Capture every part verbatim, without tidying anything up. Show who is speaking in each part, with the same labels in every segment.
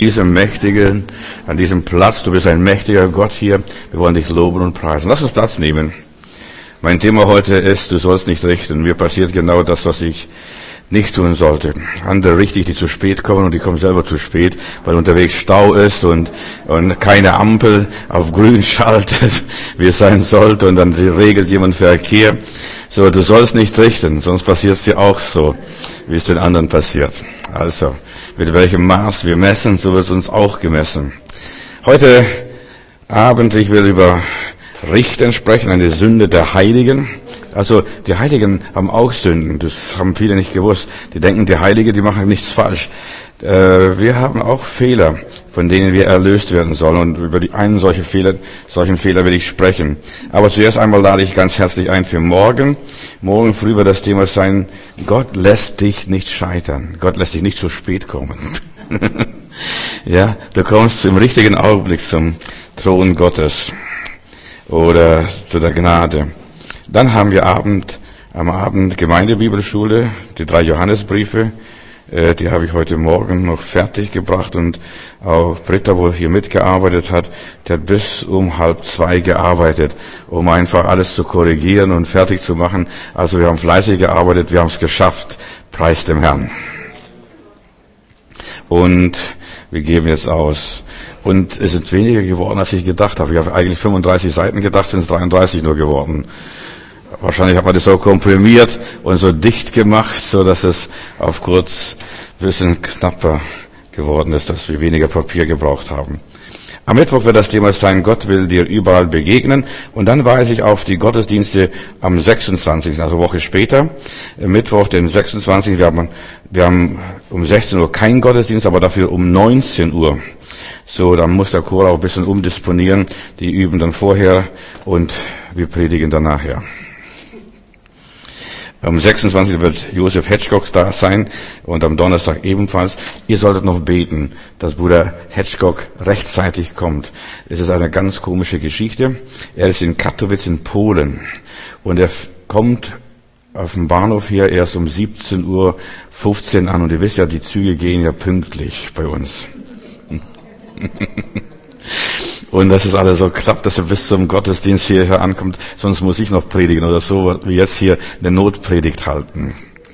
Speaker 1: diesem mächtigen, an diesem Platz. Du bist ein mächtiger Gott hier. Wir wollen dich loben und preisen. Lass uns Platz nehmen. Mein Thema heute ist, du sollst nicht richten. Mir passiert genau das, was ich nicht tun sollte. Andere richte ich, die zu spät kommen, und die kommen selber zu spät, weil unterwegs Stau ist und, und keine Ampel auf grün schaltet, wie es sein sollte, und dann regelt jemand Verkehr. So, du sollst nicht richten, sonst passiert es dir auch so, wie es den anderen passiert. Also, mit welchem Maß wir messen, so wird es uns auch gemessen. Heute Abend, ich will über Richten sprechen, eine Sünde der Heiligen. Also die Heiligen haben auch Sünden, das haben viele nicht gewusst. Die denken, die Heiligen, die machen nichts falsch. Äh, wir haben auch Fehler, von denen wir erlöst werden sollen. Und über die einen solche Fehler, solchen Fehler will ich sprechen. Aber zuerst einmal lade ich ganz herzlich ein für morgen. Morgen früh wird das Thema sein, Gott lässt dich nicht scheitern. Gott lässt dich nicht zu spät kommen. Ja, du kommst im richtigen Augenblick zum Thron Gottes oder zu der Gnade. Dann haben wir Abend, am Abend Gemeindebibelschule, die drei Johannesbriefe, äh, die habe ich heute Morgen noch fertig gebracht, und auch Britta, wo hier mitgearbeitet hat, die hat bis um halb zwei gearbeitet, um einfach alles zu korrigieren und fertig zu machen. Also wir haben fleißig gearbeitet, wir haben es geschafft, preis dem Herrn. Und wir geben jetzt aus. Und es sind weniger geworden, als ich gedacht habe. Ich habe eigentlich fünfunddreißig Seiten gedacht, sind es dreiunddreißig nur geworden. Wahrscheinlich hat man das so komprimiert und so dicht gemacht, so dass es auf kurz ein bisschen knapper geworden ist, dass wir weniger Papier gebraucht haben. Am Mittwoch wird das Thema sein, Gott will dir überall begegnen. Und dann weise ich auf die Gottesdienste am sechsundzwanzigsten, also eine Woche später. Mittwoch, den sechsundzwanzigsten Wir haben, wir haben um sechzehn Uhr keinen Gottesdienst, aber dafür um neunzehn Uhr. So, dann muss der Chor auch ein bisschen umdisponieren. Die üben dann vorher und wir predigen dann nachher. Am sechsundzwanzigsten wird Josef Hedgecock da sein und am Donnerstag ebenfalls. Ihr solltet noch beten, dass Bruder Hedgecock rechtzeitig kommt. Es ist eine ganz komische Geschichte. Er ist in Katowice in Polen und er kommt auf dem Bahnhof hier erst um siebzehn Uhr fünfzehn an, und ihr wisst ja, die Züge gehen ja pünktlich bei uns. Und dass es alles so klappt, dass er bis zum Gottesdienst hierher ankommt, sonst muss ich noch predigen oder so, wie jetzt hier eine Notpredigt halten.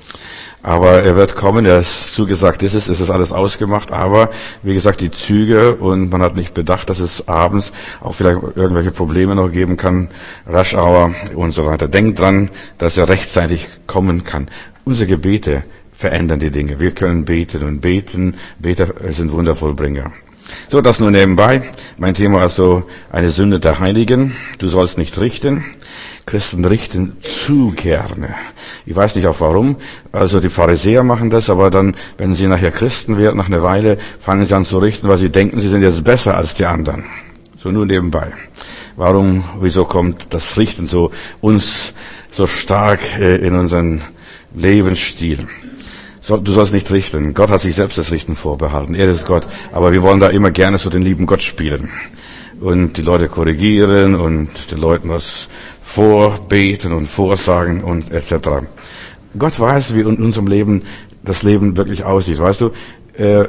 Speaker 1: Aber er wird kommen, er ist zugesagt, ist es, ist es alles ausgemacht, aber wie gesagt, die Züge, und man hat nicht bedacht, dass es abends auch vielleicht irgendwelche Probleme noch geben kann, Rush Hour und so weiter. Denkt dran, dass er rechtzeitig kommen kann. Unsere Gebete verändern die Dinge. Wir können beten, und beten, Beter sind Wundervollbringer. So, das nur nebenbei. Mein Thema ist so eine Sünde der Heiligen. Du sollst nicht richten. Christen richten zu gerne. Ich weiß nicht auch warum. Also die Pharisäer machen das, aber dann, wenn sie nachher Christen werden, nach einer Weile, fangen sie an zu richten, weil sie denken, sie sind jetzt besser als die anderen. So nur nebenbei. Warum, wieso kommt das Richten so uns so stark äh, in unseren Lebensstil? So, du sollst nicht richten. Gott hat sich selbst das Richten vorbehalten. Er ist Gott. Aber wir wollen da immer gerne so den lieben Gott spielen. Und die Leute korrigieren und den Leuten was vorbeten und vorsagen und et cetera. Gott weiß, wie in unserem Leben das Leben wirklich aussieht. Weißt du, äh,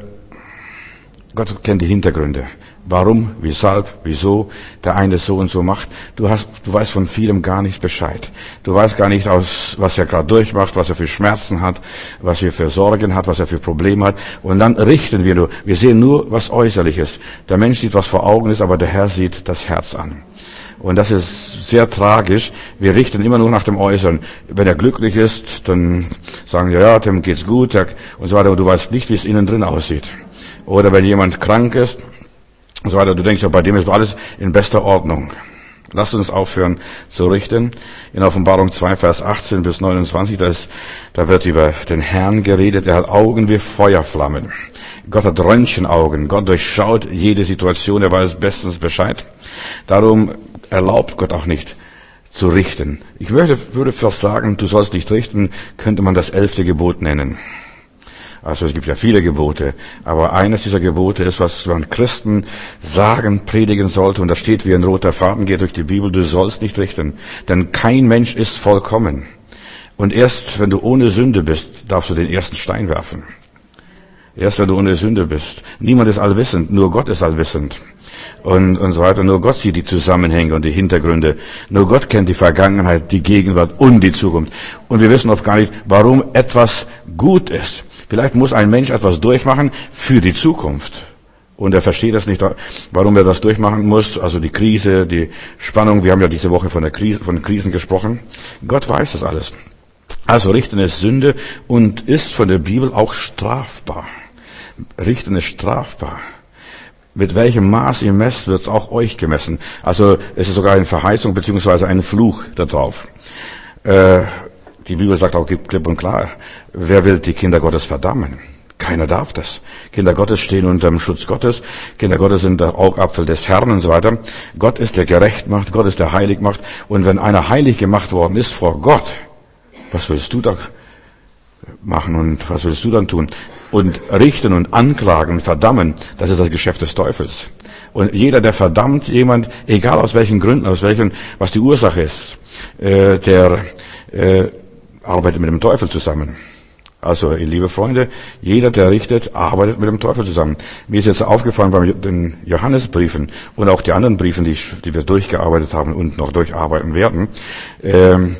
Speaker 1: Gott kennt die Hintergründe. Warum, weshalb, wieso der eine so und so macht. Du hast, du weißt von vielem gar nicht Bescheid. Du weißt gar nicht, aus, was er gerade durchmacht, was er für Schmerzen hat, was er für Sorgen hat, was er für Probleme hat. Und dann richten wir nur. Wir sehen nur, was äußerlich ist. Der Mensch sieht, was vor Augen ist, aber der Herr sieht das Herz an. Und das ist sehr tragisch. Wir richten immer nur nach dem Äußeren. Wenn er glücklich ist, dann sagen wir, ja, dem geht's gut, und so weiter. Und du weißt nicht, wie es innen drin aussieht. Oder wenn jemand krank ist, und so weiter. Du denkst ja, bei dem ist alles in bester Ordnung. Lasst uns aufhören zu richten. In Offenbarung zwei, Vers achtzehn bis neunundzwanzig, da, ist, da wird über den Herrn geredet. Er hat Augen wie Feuerflammen. Gott hat Röntgenaugen. Gott durchschaut jede Situation. Er weiß bestens Bescheid. Darum erlaubt Gott auch nicht zu richten. Ich würde, würde fast sagen, du sollst nicht richten, könnte man das elfte Gebot nennen. Also es gibt ja viele Gebote, aber eines dieser Gebote ist, was man Christen sagen, predigen sollte, und da steht wie ein roter Faden geht durch die Bibel, du sollst nicht richten, denn kein Mensch ist vollkommen. Und erst wenn du ohne Sünde bist, darfst du den ersten Stein werfen. Erst wenn du ohne Sünde bist. Niemand ist allwissend, nur Gott ist allwissend. Und, und so weiter. Nur Gott sieht die Zusammenhänge und die Hintergründe. Nur Gott kennt die Vergangenheit, die Gegenwart und die Zukunft. Und wir wissen oft gar nicht, warum etwas gut ist. Vielleicht muss ein Mensch etwas durchmachen für die Zukunft. Und er versteht das nicht, warum er das durchmachen muss. Also die Krise, die Spannung. Wir haben ja diese Woche von der Krise, von Krisen gesprochen. Gott weiß das alles. Also Richten ist Sünde und ist von der Bibel auch strafbar. Richten ist strafbar. Mit welchem Maß ihr messt, wird es auch euch gemessen. Also es ist sogar eine Verheißung beziehungsweise ein Fluch da drauf. Äh, die Bibel sagt auch klipp und klar, wer will die Kinder Gottes verdammen? Keiner darf das. Kinder Gottes stehen unter dem Schutz Gottes. Kinder Gottes sind der Augapfel des Herrn und so weiter. Gott ist der gerecht macht, Gott ist der heilig macht. Und wenn einer heilig gemacht worden ist vor Gott, was willst du da machen und was willst du dann tun? Und richten und anklagen und verdammen, das ist das Geschäft des Teufels. Und jeder, der verdammt jemand, egal aus welchen Gründen, aus welchen, was die Ursache ist, äh, der äh, arbeitet mit dem Teufel zusammen. Also, ihr liebe Freunde, jeder, der richtet, arbeitet mit dem Teufel zusammen. Mir ist jetzt aufgefallen bei den Johannesbriefen und auch die anderen Briefen, die, ich, die wir durchgearbeitet haben und noch durcharbeiten werden, ähm,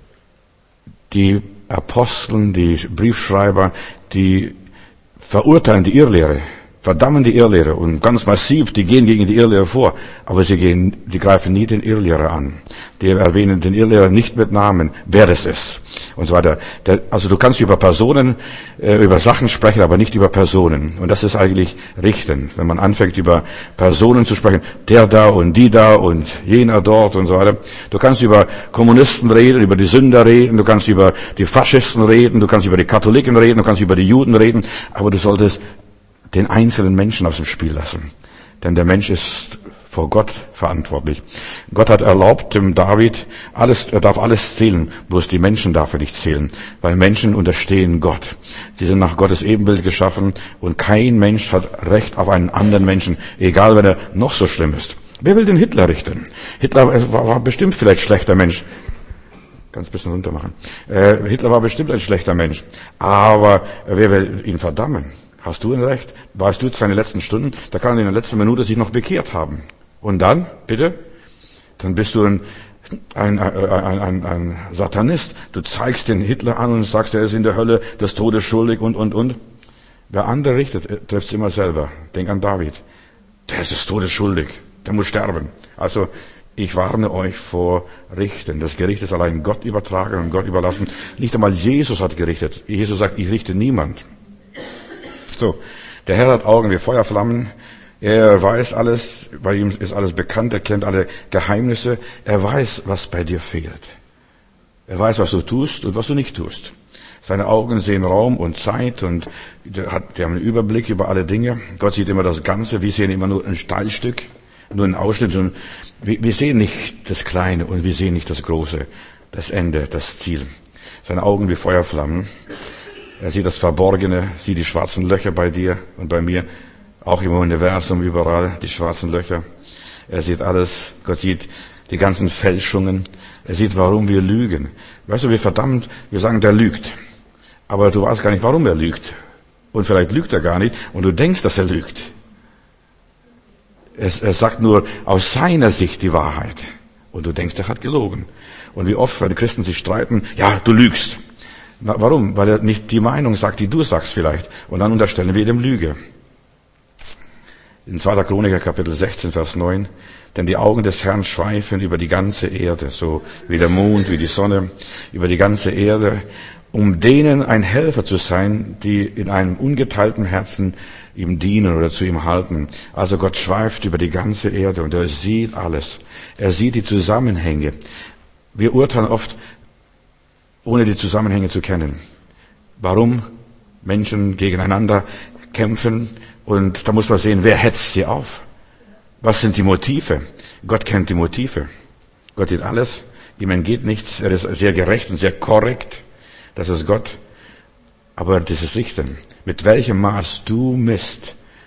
Speaker 1: die Aposteln, die Briefschreiber, die verurteilen die Irrlehre, verdammen die Irrlehre und ganz massiv, die gehen gegen die Irrlehre vor, aber sie gehen, die greifen nie den Irrlehrer an. Die erwähnen den Irrlehrer nicht mit Namen, wer das ist und so weiter. Der, also du kannst über Personen, äh, über Sachen sprechen, aber nicht über Personen. Und das ist eigentlich Richten, wenn man anfängt über Personen zu sprechen, der da und die da und jener dort und so weiter. Du kannst über Kommunisten reden, über die Sünder reden, du kannst über die Faschisten reden, du kannst über die Katholiken reden, du kannst über die Juden reden, aber du solltest den einzelnen Menschen aus dem Spiel lassen. Denn der Mensch ist vor Gott verantwortlich. Gott hat erlaubt dem David, alles, er darf alles zählen, bloß die Menschen darf er nicht zählen, weil Menschen unterstehen Gott. Sie sind nach Gottes Ebenbild geschaffen und kein Mensch hat Recht auf einen anderen Menschen, egal wenn er noch so schlimm ist. Wer will den Hitler richten? Hitler war, war bestimmt vielleicht schlechter Mensch. Ganz bisschen runter machen. Äh, Hitler war bestimmt ein schlechter Mensch. Aber wer will ihn verdammen? Hast du ein Recht? Weißt du seine letzten Stunden? Da kann er in der letzten Minute sich noch bekehrt haben. Und dann, bitte? Dann bist du ein, ein, ein, ein, ein Satanist. Du zeigst den Hitler an und sagst, er ist in der Hölle des Todes schuldig und, und, und. Wer andere richtet, trifft es immer selber. Denk an David. Der ist des Todes schuldig. Der muss sterben. Also, ich warne euch vor Richten. Das Gericht ist allein Gott übertragen und Gott überlassen. Nicht einmal Jesus hat gerichtet. Jesus sagt, ich richte niemand. So, der Herr hat Augen wie Feuerflammen. Er weiß alles, bei ihm ist alles bekannt, er kennt alle Geheimnisse. Er weiß, was bei dir fehlt. Er weiß, was du tust und was du nicht tust. Seine Augen sehen Raum und Zeit und der hat, die haben einen Überblick über alle Dinge. Gott sieht immer das Ganze. Wir sehen immer nur ein Teilstück, nur einen Ausschnitt. Wir, wir sehen nicht das Kleine und wir sehen nicht das Große, das Ende, das Ziel. Seine Augen wie Feuerflammen. Er sieht das Verborgene, sieht die schwarzen Löcher bei dir und bei mir, auch im Universum überall, die schwarzen Löcher. Er sieht alles, Gott sieht die ganzen Fälschungen. Er sieht, warum wir lügen. Weißt du, wir verdammt, wir sagen, der lügt. Aber du weißt gar nicht, warum er lügt. Und vielleicht lügt er gar nicht und du denkst, dass er lügt. Es, er sagt nur aus seiner Sicht die Wahrheit. Und du denkst, er hat gelogen. Und wie oft, weil die Christen sich streiten, ja, du lügst. Warum? Weil er nicht die Meinung sagt, die du sagst vielleicht. Und dann unterstellen wir dem Lüge. In zweiter Chroniker Kapitel sechzehn, Vers neun. Denn die Augen des Herrn schweifen über die ganze Erde, so wie der Mond, wie die Sonne, über die ganze Erde, um denen ein Helfer zu sein, die in einem ungeteilten Herzen ihm dienen oder zu ihm halten. Also Gott schweift über die ganze Erde und er sieht alles. Er sieht die Zusammenhänge. Wir urteilen oft, ohne die Zusammenhänge zu kennen. Warum Menschen gegeneinander kämpfen und da muss man sehen, wer hetzt sie auf? Was sind die Motive? Gott kennt die Motive. Gott sieht alles, ihm entgeht nichts, er ist sehr gerecht und sehr korrekt. Das ist Gott. Aber dieses Richten, mit welchem Maß du misst,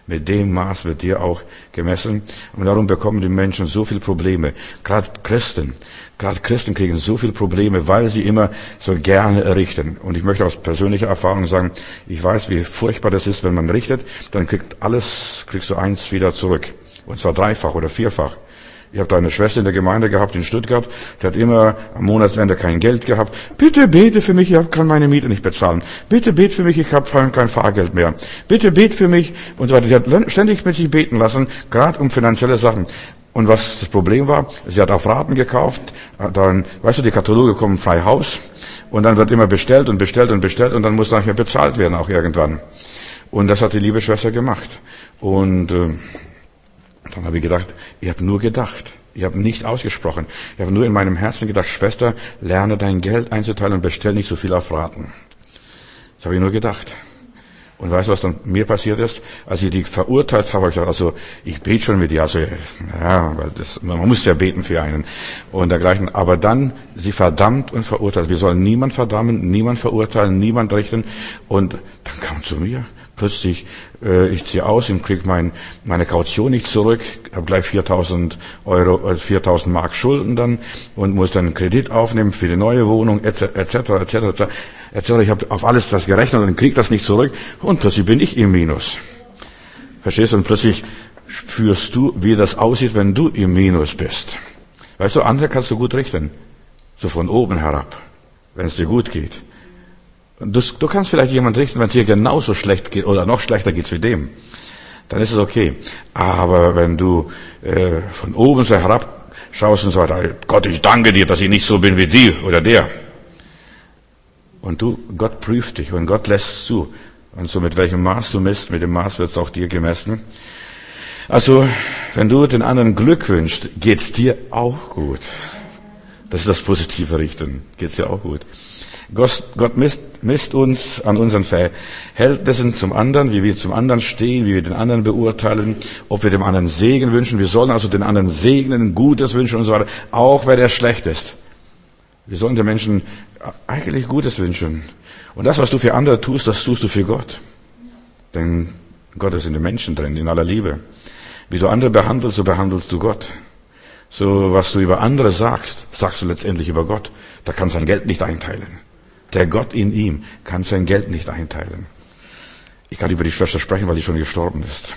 Speaker 1: Mit dem Maß wird dir auch gemessen. Und darum bekommen die Menschen so viele Probleme. Gerade Christen. Gerade Christen kriegen so viele Probleme, weil sie immer so gerne richten. Und ich möchte aus persönlicher Erfahrung sagen, ich weiß, wie furchtbar das ist, wenn man richtet, dann kriegt alles, kriegst du eins wieder zurück. Und zwar dreifach oder vierfach. Ich habe da eine Schwester in der Gemeinde gehabt in Stuttgart, die hat immer am Monatsende kein Geld gehabt. Bitte bete für mich, ich kann meine Miete nicht bezahlen. Bitte bete für mich, ich habe kein Fahrgeld mehr. Bitte bete für mich und so weiter. Die hat ständig mit sich beten lassen, gerade um finanzielle Sachen. Und was das Problem war, sie hat auf Raten gekauft, dann, weißt du, die Kataloge kommen frei Haus und dann wird immer bestellt und bestellt und bestellt und dann muss dann nicht mehr bezahlt werden auch irgendwann. Und das hat die liebe Schwester gemacht. Und äh, dann habe ich gedacht, ihr habt nur gedacht. Ihr habt nicht ausgesprochen. Ich habe nur in meinem Herzen gedacht, Schwester, lerne dein Geld einzuteilen und bestell nicht so viel auf Raten. Das habe ich nur gedacht. Und weißt du, was dann mir passiert ist? Als ich die verurteilt habe, habe ich gesagt, also, ich bete schon mit dir, also, ja, weil das, man muss ja beten für einen. Und dergleichen. Aber dann, sie verdammt und verurteilt. Wir sollen niemand verdammen, niemand verurteilen, niemand richten. Und dann kam zu mir. Plötzlich, äh, ich ziehe aus und kriege mein, meine Kaution nicht zurück, habe gleich viertausend Euro, äh, viertausend Mark Schulden dann und muss dann einen Kredit aufnehmen für die neue Wohnung, et cetera, et cetera, et cetera, et cetera. Ich habe auf alles das gerechnet und kriege das nicht zurück und plötzlich bin ich im Minus. Verstehst du? Und plötzlich spürst du, wie das aussieht, wenn du im Minus bist. Weißt du, andere kannst du gut richten, so von oben herab, wenn es dir gut geht. Du, du kannst vielleicht jemand richten, wenn es dir genauso schlecht geht oder noch schlechter geht wie dem. Dann ist es okay. Aber wenn du äh, von oben so herab schaust und so weiter, Gott, ich danke dir, dass ich nicht so bin wie die oder der. Und du, Gott prüft dich und Gott lässt zu. Und so mit welchem Maß du misst, mit dem Maß wird es auch dir gemessen. Also, wenn du den anderen Glück wünschst, geht's dir auch gut. Das ist das positive Richten. Geht's dir auch gut. Gott misst, misst uns an unseren Verhältnissen zum anderen, wie wir zum anderen stehen, wie wir den anderen beurteilen, ob wir dem anderen Segen wünschen. Wir sollen also den anderen segnen, Gutes wünschen und so weiter, auch wenn er schlecht ist. Wir sollen den Menschen eigentlich Gutes wünschen. Und das, was du für andere tust, das tust du für Gott. Denn Gott ist in den Menschen drin, in aller Liebe. Wie du andere behandelst, so behandelst du Gott. So, was du über andere sagst, sagst du letztendlich über Gott. Da kann sein Geld nicht einteilen. Der Gott in ihm kann sein Geld nicht einteilen. Ich kann über die Schwester sprechen, weil die schon gestorben ist.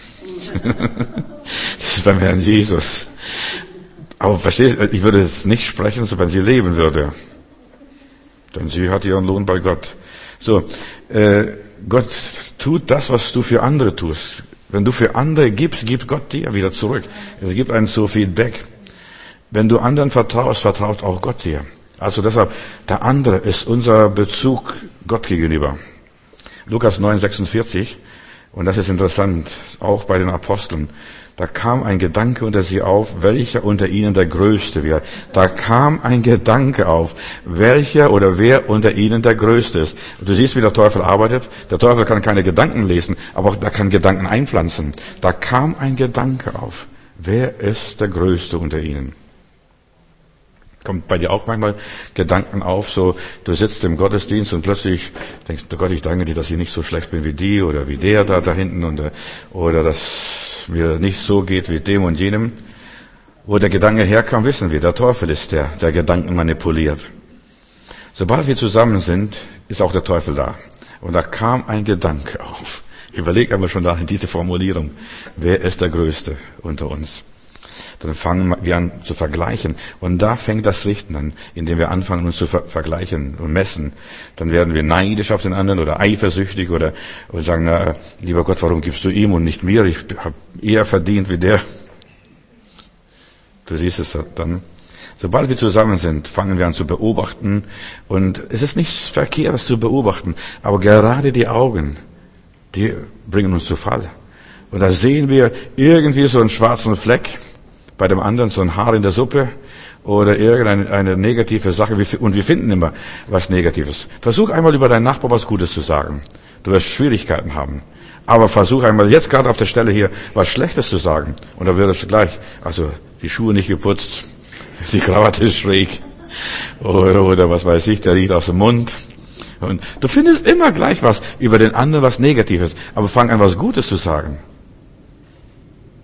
Speaker 1: Das ist beim Herrn Jesus. Aber verstehst du, ich würde es nicht sprechen, so wenn sie leben würde. Denn sie hat ihren Lohn bei Gott. So, äh, Gott tut das, was du für andere tust. Wenn du für andere gibst, gibt Gott dir wieder zurück. Es gibt einen so Feedback. Wenn du anderen vertraust, vertraut auch Gott dir. Also deshalb, der andere ist unser Bezug Gott gegenüber. Lukas neun sechsundvierzig, und das ist interessant, auch bei den Aposteln. Da kam ein Gedanke unter sie auf, welcher unter ihnen der Größte wäre. Da kam ein Gedanke auf, welcher oder wer unter ihnen der Größte ist. Und du siehst, wie der Teufel arbeitet. Der Teufel kann keine Gedanken lesen, aber er kann Gedanken einpflanzen. Da kam ein Gedanke auf, wer ist der Größte unter ihnen? Kommt bei dir auch manchmal Gedanken auf, so, du sitzt im Gottesdienst und plötzlich denkst du, Gott, ich danke dir, dass ich nicht so schlecht bin wie die oder wie der da, da hinten und, oder dass mir nicht so geht wie dem und jenem. Wo der Gedanke herkam, wissen wir, der Teufel ist der, der Gedanken manipuliert. Sobald wir zusammen sind, ist auch der Teufel da. Und da kam ein Gedanke auf. Überleg einmal schon da in diese Formulierung. Wer ist der Größte unter uns? Dann fangen wir an zu vergleichen. Und da fängt das Richten an, indem wir anfangen, uns zu ver- vergleichen und messen. Dann werden wir neidisch auf den anderen oder eifersüchtig oder, oder sagen, na, lieber Gott, warum gibst du ihm und nicht mir? Ich habe eher verdient wie der. Du siehst es dann. Sobald wir zusammen sind, fangen wir an zu beobachten. Und es ist nichts Verkehrtes zu beobachten. Aber gerade die Augen, die bringen uns zu Fall. Und da sehen wir irgendwie so einen schwarzen Fleck, bei dem anderen so ein Haar in der Suppe oder irgendeine eine negative Sache. Und wir finden immer was Negatives. Versuch einmal über deinen Nachbar was Gutes zu sagen. Du wirst Schwierigkeiten haben. Aber versuch einmal jetzt gerade auf der Stelle hier was Schlechtes zu sagen. Und da wirst du gleich, also die Schuhe nicht geputzt, die Krawatte ist schräg oder, oder was weiß ich, der riecht aus dem Mund. Und du findest immer gleich was über den anderen, was Negatives. Aber fang an, was Gutes zu sagen.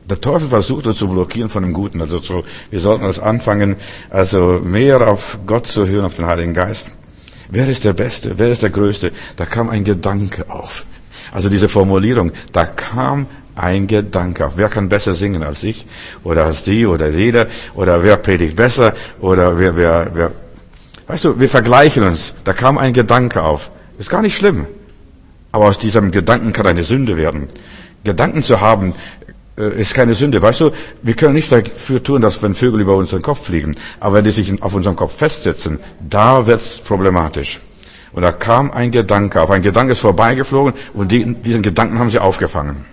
Speaker 1: Der Teufel versucht uns zu blockieren von dem Guten. Also so, wir sollten uns anfangen, also mehr auf Gott zu hören, auf den Heiligen Geist. Wer ist der Beste? Wer ist der Größte? Da kam ein Gedanke auf. Also diese Formulierung, da kam ein Gedanke auf. Wer kann besser singen als ich? Oder als die oder jeder? Oder wer predigt besser? Oder wer, wer, wer? Weißt du, wir vergleichen uns. Da kam ein Gedanke auf. Ist gar nicht schlimm. Aber aus diesem Gedanken kann eine Sünde werden. Gedanken zu haben, ist keine Sünde. Weißt du, wir können nichts dafür tun, dass wenn Vögel über unseren Kopf fliegen, aber wenn die sich auf unserem Kopf festsetzen, da wird's problematisch. Und da kam ein Gedanke auf. Ein Gedanke ist vorbeigeflogen und die, diesen Gedanken haben sie aufgefangen.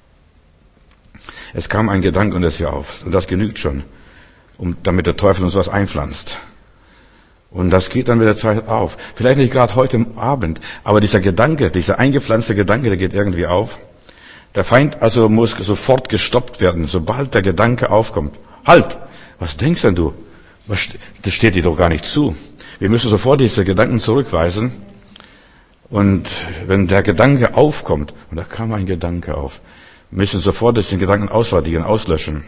Speaker 1: Es kam ein Gedanke und es hier auf. Und das genügt schon, um, damit der Teufel uns was einpflanzt. Und das geht dann mit der Zeit auf. Vielleicht nicht gerade heute Abend, aber dieser Gedanke, dieser eingepflanzte Gedanke, der geht irgendwie auf. Der Feind also muss sofort gestoppt werden, sobald der Gedanke aufkommt. Halt! Was denkst denn du? Was, das steht dir doch gar nicht zu. Wir müssen sofort diese Gedanken zurückweisen. Und wenn der Gedanke aufkommt, und da kam ein Gedanke auf, müssen sofort diesen Gedanken ausradieren, auslöschen.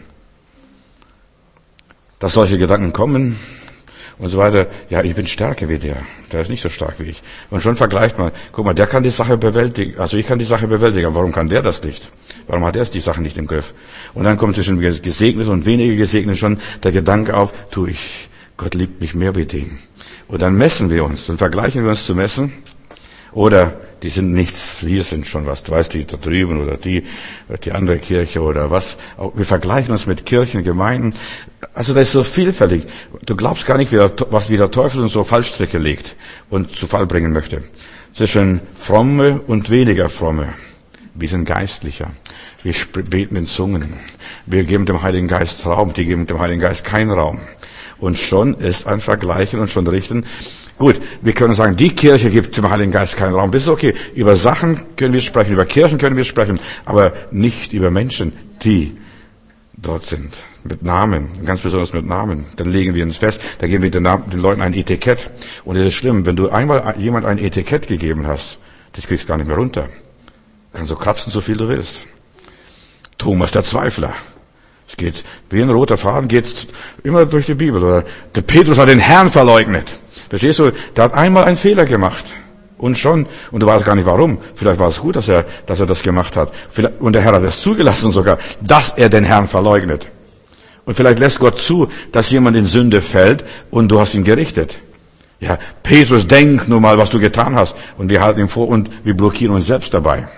Speaker 1: Dass solche Gedanken kommen und so weiter. Ja, ich bin stärker wie der. Der ist nicht so stark wie ich. Und schon vergleicht man, guck mal, der kann die Sache bewältigen, also ich kann die Sache bewältigen, warum kann der das nicht? Warum hat er die Sache nicht im Griff? Und dann kommt zwischen Gesegneten und weniger Gesegneten schon der Gedanke auf, tu ich, Gott liebt mich mehr wie den. Und dann messen wir uns, dann vergleichen wir uns zu messen. Oder die sind nichts, wir sind schon was, du weißt, die da drüben oder die, die andere Kirche oder was. Wir vergleichen uns mit Kirchen, Gemeinden. Also das ist so vielfältig. Du glaubst gar nicht, wie der, was wie der Teufel uns so Fallstricke legt und zu Fall bringen möchte. Zwischen fromme und weniger fromme. Wir sind geistlicher. Wir beten in Zungen. Wir geben dem Heiligen Geist Raum. Die geben dem Heiligen Geist keinen Raum. Und schon ist ein Vergleichen und schon richten. Gut, wir können sagen, die Kirche gibt dem Heiligen Geist keinen Raum. Das ist okay. Über Sachen können wir sprechen, über Kirchen können wir sprechen, aber nicht über Menschen, die dort sind. Mit Namen, ganz besonders mit Namen. Dann legen wir uns fest, da geben wir den, Namen, den Leuten ein Etikett. Und es ist schlimm, wenn du einmal jemand ein Etikett gegeben hast, das kriegst du gar nicht mehr runter. Kannst du kratzen, so viel du willst. Thomas der Zweifler. Es geht, wie ein roter Faden geht's immer durch die Bibel. Oder der Petrus hat den Herrn verleugnet. Verstehst du? Der hat einmal einen Fehler gemacht. Und schon, und du weißt gar nicht warum. Vielleicht war es gut, dass er, dass er das gemacht hat. Vielleicht, und der Herr hat es zugelassen sogar, dass er den Herrn verleugnet. Und vielleicht lässt Gott zu, dass jemand in Sünde fällt und du hast ihn gerichtet. Ja, Petrus, denk nur mal, was du getan hast. Und wir halten ihn vor und wir blockieren uns selbst dabei.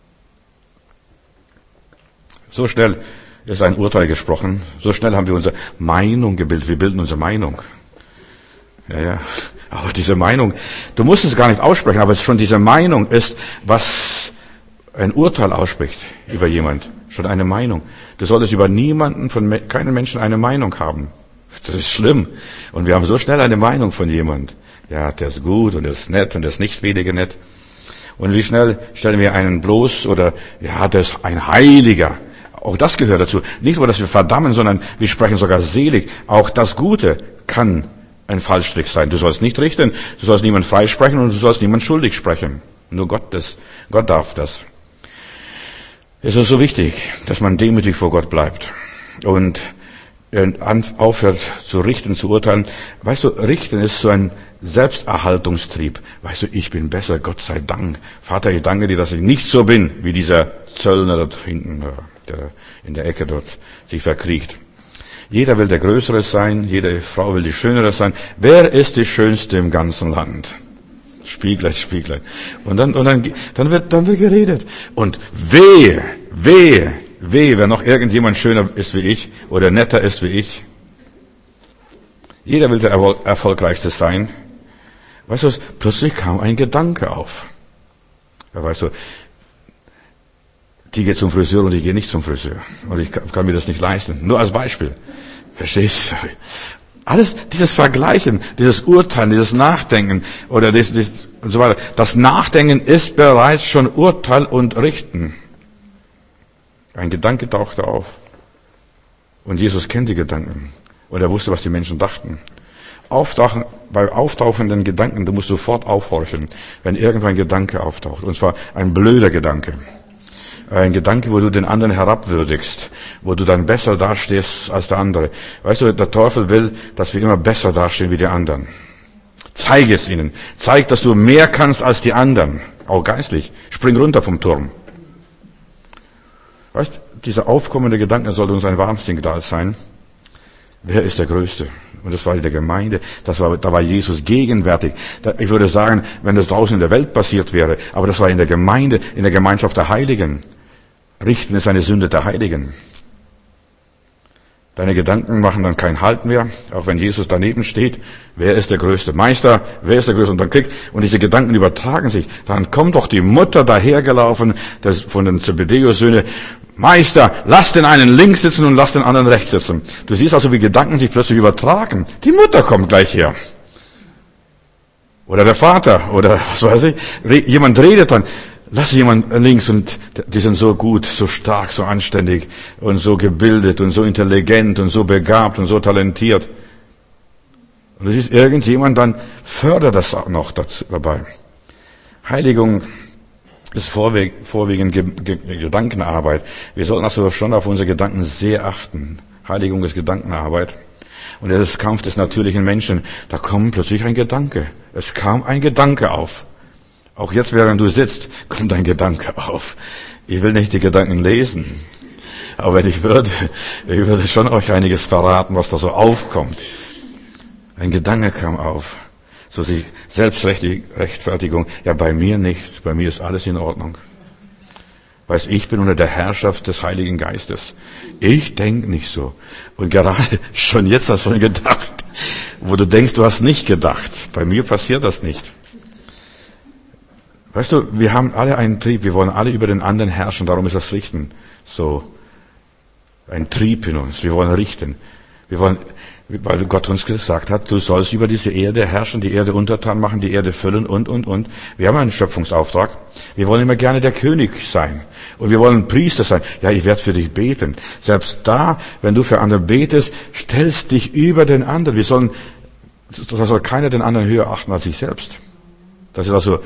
Speaker 1: So schnell ist ein Urteil gesprochen. So schnell haben wir unsere Meinung gebildet. Wir bilden unsere Meinung. Ja, ja. Aber diese Meinung, du musst es gar nicht aussprechen, aber es schon diese Meinung ist, was ein Urteil ausspricht über jemand. Schon eine Meinung. Du solltest über niemanden, von keinen Menschen eine Meinung haben. Das ist schlimm. Und wir haben so schnell eine Meinung von jemand. Ja, der ist gut und der ist nett und der ist nicht weniger nett. Und wie schnell stellen wir einen bloß oder, ja, der ist ein Heiliger. Auch das gehört dazu. Nicht nur, dass wir verdammen, sondern wir sprechen sogar selig. Auch das Gute kann ein Fallstrick sein. Du sollst nicht richten, du sollst niemand freisprechen und du sollst niemand schuldig sprechen. Nur Gott, das, Gott darf das. Es ist so wichtig, dass man demütig vor Gott bleibt und aufhört zu richten, zu urteilen. Weißt du, richten ist so ein Selbsterhaltungstrieb. Weißt du, ich bin besser, Gott sei Dank. Vater, ich danke dir, dass ich nicht so bin wie dieser Zöllner dort hinten, der in der Ecke dort sich verkriecht. Jeder will der Größere sein, jede Frau will die Schönere sein. Wer ist die Schönste im ganzen Land? Spieglein, Spieglein. Und dann, und dann, dann wird, dann wird geredet. Und wehe, wehe, wehe, wenn noch irgendjemand schöner ist wie ich oder netter ist wie ich. Jeder will der Erfolgreichste sein. Weißt du, plötzlich kam ein Gedanke auf. Ja, weißt du, die geht zum Friseur und ich gehe nicht zum Friseur. Und ich kann mir das nicht leisten. Nur als Beispiel. Verstehst du? Alles, dieses Vergleichen, dieses Urteilen, dieses Nachdenken oder das, das und so weiter. Das Nachdenken ist bereits schon Urteil und Richten. Ein Gedanke tauchte auf. Und Jesus kennt die Gedanken. Und er wusste, was die Menschen dachten. Auftauchen, bei auftauchenden Gedanken, du musst sofort aufhorchen, wenn irgendwann ein Gedanke auftaucht. Und zwar ein blöder Gedanke. ein Gedanke, wo du den anderen herabwürdigst, wo du dann besser dastehst als der andere. Weißt du, der Teufel will, dass wir immer besser dastehen wie die anderen. Zeige es ihnen. Zeig, dass du mehr kannst als die anderen. Auch geistlich. Spring runter vom Turm. Weißt du, dieser aufkommende Gedanke sollte uns ein Warnsignal sein. Wer ist der Größte? Und das war in der Gemeinde, das war, da war Jesus gegenwärtig. Ich würde sagen, wenn das draußen in der Welt passiert wäre, aber das war in der Gemeinde, in der Gemeinschaft der Heiligen. Richten ist eine Sünde der Heiligen. Deine Gedanken machen dann keinen Halt mehr, auch wenn Jesus daneben steht. Wer ist der größte Meister? Wer ist der größte? Und dann kriegt, und diese Gedanken übertragen sich. Dann kommt doch die Mutter dahergelaufen, das von den Zebedeus-Söhne. Meister, lass den einen links sitzen und lass den anderen rechts sitzen. Du siehst also, wie Gedanken sich plötzlich übertragen. Die Mutter kommt gleich her. Oder der Vater, oder was weiß ich. Jemand redet dann. Lass jemand links und die sind so gut, so stark, so anständig und so gebildet und so intelligent und so begabt und so talentiert. Und du siehst, irgendjemand dann fördert das auch noch dazu, dabei. Heiligung ist vorwiegend, vorwiegend Gedankenarbeit. Wir sollten also schon auf unsere Gedanken sehr achten. Heiligung ist Gedankenarbeit. Und das Kampf des natürlichen Menschen, da kommt plötzlich ein Gedanke. Es kam ein Gedanke auf. Auch jetzt, während du sitzt, kommt ein Gedanke auf. Ich will nicht die Gedanken lesen, aber wenn ich würde, ich würde schon euch einiges verraten, was da so aufkommt. Ein Gedanke kam auf. So die Selbstrechtfertigung. Ja, bei mir nicht. Bei mir ist alles in Ordnung. Weißt, ich bin unter der Herrschaft des Heiligen Geistes. Ich denke nicht so. Und gerade schon jetzt hast du schon gedacht, wo du denkst, du hast nicht gedacht. Bei mir passiert das nicht. Weißt du, wir haben alle einen Trieb, wir wollen alle über den anderen herrschen, darum ist das Richten so ein Trieb in uns. Wir wollen richten. Wir wollen, weil Gott uns gesagt hat, du sollst über diese Erde herrschen, die Erde untertan machen, die Erde füllen und, und, und. Wir haben einen Schöpfungsauftrag. Wir wollen immer gerne der König sein. Und wir wollen Priester sein. Ja, ich werde für dich beten. Selbst da, wenn du für andere betest, stellst dich über den anderen. Wir sollen, da soll keiner den anderen höher achten als sich selbst. Das ist also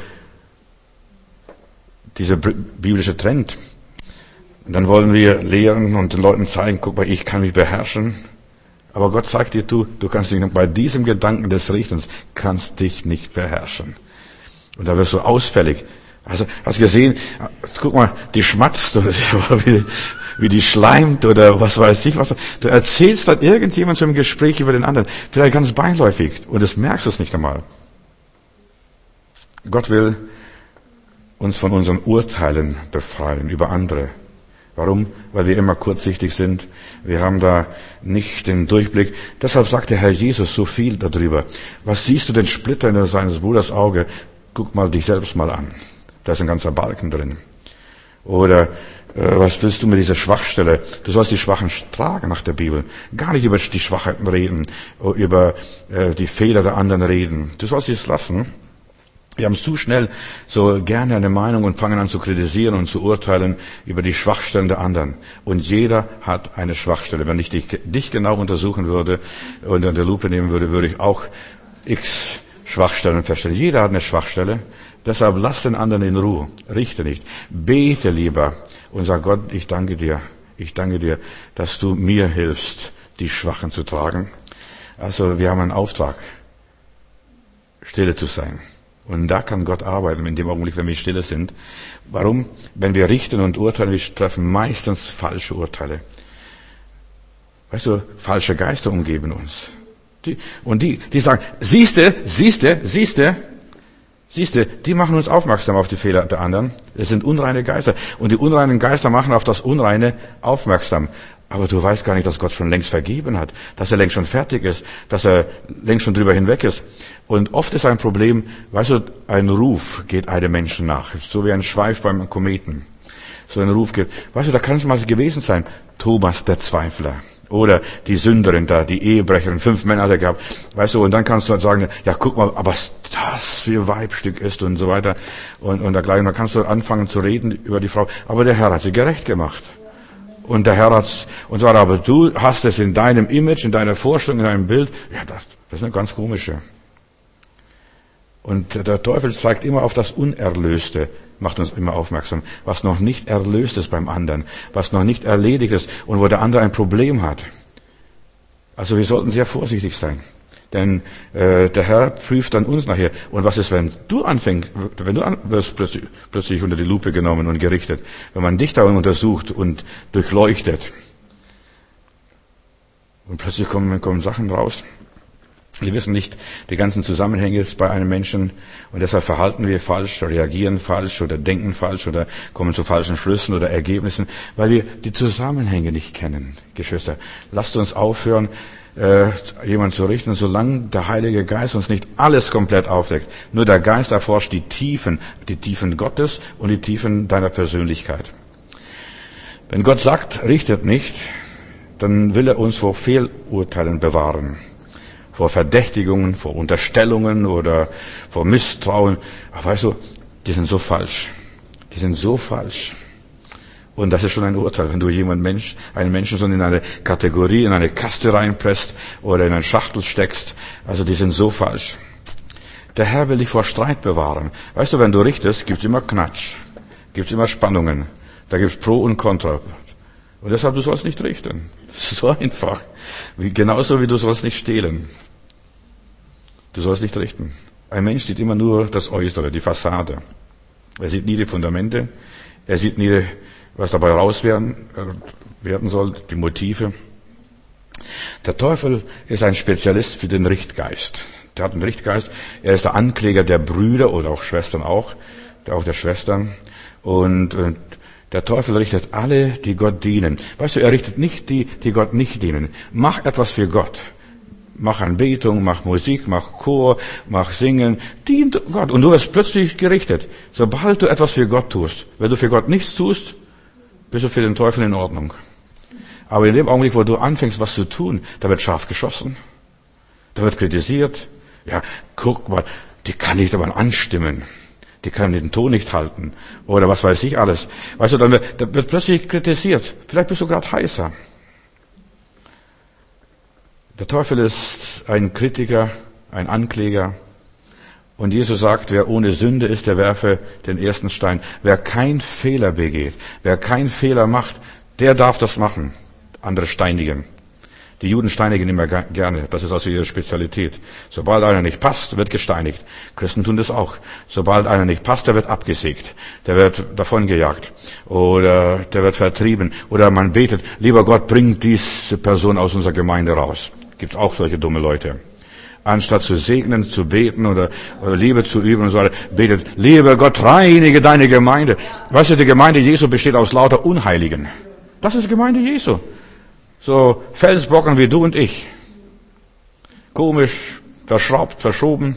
Speaker 1: dieser biblische Trend. Und dann wollen wir lehren und den Leuten zeigen, guck mal, ich kann mich beherrschen. Aber Gott sagt dir, du, du kannst dich bei diesem Gedanken des Richtens, kannst dich nicht beherrschen. Und da wirst du ausfällig. Also, hast du gesehen, guck mal, die schmatzt oder wie, wie die schleimt oder was weiß ich was. Du erzählst dann irgendjemand zu einem Gespräch über den anderen. Vielleicht ganz beiläufig. Und das merkst du es nicht einmal. Gott will uns von unseren Urteilen befreien über andere. Warum? Weil wir immer kurzsichtig sind. Wir haben da nicht den Durchblick. Deshalb sagt der Herr Jesus so viel darüber. Was siehst du den Splitter in seines Bruders Auge? Guck mal dich selbst mal an. Da ist ein ganzer Balken drin. Oder äh, was willst du mit dieser Schwachstelle? Du sollst die Schwachen tragen nach der Bibel. Gar nicht über die Schwachheiten reden, über äh, die Fehler der anderen reden. Du sollst es lassen. Wir haben zu schnell so gerne eine Meinung und fangen an zu kritisieren und zu urteilen über die Schwachstellen der anderen. Und jeder hat eine Schwachstelle. Wenn ich dich, dich genau untersuchen würde und unter der Lupe nehmen würde, würde ich auch x Schwachstellen feststellen. Jeder hat eine Schwachstelle. Deshalb lass den anderen in Ruhe. Richte nicht. Bete lieber und sag Gott, ich danke dir. Ich danke dir, dass du mir hilfst, die Schwachen zu tragen. Also wir haben einen Auftrag, stille zu sein. Und da kann Gott arbeiten, in dem Augenblick, wenn wir stille sind. Warum? Wenn wir richten und urteilen, wir treffen meistens falsche Urteile. Weißt du, falsche Geister umgeben uns. Die, und die, die sagen, siehste, siehste, siehste, siehste, die machen uns aufmerksam auf die Fehler der anderen. Es sind unreine Geister. Und die unreinen Geister machen auf das Unreine aufmerksam. Aber du weißt gar nicht, dass Gott schon längst vergeben hat, dass er längst schon fertig ist, dass er längst schon drüber hinweg ist. Und oft ist ein Problem, weißt du, ein Ruf geht einem Menschen nach, so wie ein Schweif beim Kometen. So ein Ruf geht. Weißt du, da kann es mal gewesen sein, Thomas der Zweifler. Oder die Sünderin da, die Ehebrecherin, fünf Männer hat er gehabt. Weißt du, und dann kannst du halt sagen, ja, guck mal, was das für Weibstück ist und so weiter. Und, und dergleichen. Dann kannst du anfangen zu reden über die Frau. Aber der Herr hat sie gerecht gemacht. Und der Herr hat, und so weiter. Aber du hast es in deinem Image, in deiner Vorstellung, in deinem Bild. Ja, das, das ist eine ganz komische. Und der Teufel zeigt immer auf das Unerlöste, macht uns immer aufmerksam, was noch nicht erlöst ist beim anderen, was noch nicht erledigt ist und wo der andere ein Problem hat. Also wir sollten sehr vorsichtig sein, denn äh, der Herr prüft dann uns nachher. Und was ist, wenn du anfängst, wenn du an, wirst plötzlich, plötzlich unter die Lupe genommen und gerichtet, wenn man dich da untersucht und durchleuchtet und plötzlich kommen, kommen Sachen raus. Wir wissen nicht die ganzen Zusammenhänge bei einem Menschen und deshalb verhalten wir falsch, reagieren falsch oder denken falsch oder kommen zu falschen Schlüssen oder Ergebnissen, weil wir die Zusammenhänge nicht kennen. Geschwister, lasst uns aufhören, äh, jemanden zu richten, solange der Heilige Geist uns nicht alles komplett aufdeckt. Nur der Geist erforscht die Tiefen, die Tiefen Gottes und die Tiefen deiner Persönlichkeit. Wenn Gott sagt, richtet nicht, dann will er uns vor Fehlurteilen bewahren. Vor Verdächtigungen, vor Unterstellungen oder vor Misstrauen. Ach, weißt du, die sind so falsch. Die sind so falsch. Und das ist schon ein Urteil, wenn du jemanden Mensch, einen Menschen so in eine Kategorie, in eine Kaste reinpresst oder in eine Schachtel steckst. Also die sind so falsch. Der Herr will dich vor Streit bewahren. Weißt du, wenn du richtest, gibt's immer Knatsch. Gibt's immer Spannungen. Da gibt's Pro und Contra. Und deshalb, du sollst nicht richten. Das ist so einfach. Wie, genauso wie du sollst nicht stehlen. Du sollst nicht richten. Ein Mensch sieht immer nur das Äußere, die Fassade. Er sieht nie die Fundamente. Er sieht nie, was dabei raus werden, werden soll, die Motive. Der Teufel ist ein Spezialist für den Richtgeist. Der hat einen Richtgeist. Er ist der Ankläger der Brüder oder auch Schwestern auch, auch der Schwestern. Und, und der Teufel richtet alle, die Gott dienen. Weißt du, er richtet nicht die, die Gott nicht dienen. Mach etwas für Gott. Mach Anbetung, mach Musik, mach Chor, mach Singen. Dien Gott. Und du wirst plötzlich gerichtet. Sobald du etwas für Gott tust. Wenn du für Gott nichts tust, bist du für den Teufel in Ordnung. Aber in dem Augenblick, wo du anfängst, was zu tun, da wird scharf geschossen. Da wird kritisiert. Ja, guck mal, die kann nicht aber anstimmen. Die kann den Ton nicht halten. Oder was weiß ich alles. Weißt du, dann wird, dann wird plötzlich kritisiert. Vielleicht bist du gerade heißer. Der Teufel ist ein Kritiker, ein Ankläger. Und Jesus sagt, wer ohne Sünde ist, der werfe den ersten Stein. Wer keinen Fehler begeht, wer keinen Fehler macht, der darf das machen. Andere steinigen. Die Juden steinigen immer gerne. Das ist also ihre Spezialität. Sobald einer nicht passt, wird gesteinigt. Christen tun das auch. Sobald einer nicht passt, der wird abgesägt. Der wird davongejagt. Oder der wird vertrieben. Oder man betet, lieber Gott, bring diese Person aus unserer Gemeinde raus. Gibt auch solche dumme Leute. Anstatt zu segnen, zu beten oder, oder Liebe zu üben und so weiter, betet, lieber Gott, reinige deine Gemeinde. Weißt du, die Gemeinde Jesu besteht aus lauter Unheiligen. Das ist die Gemeinde Jesu. So Felsbrocken wie du und ich. Komisch, verschraubt, verschoben.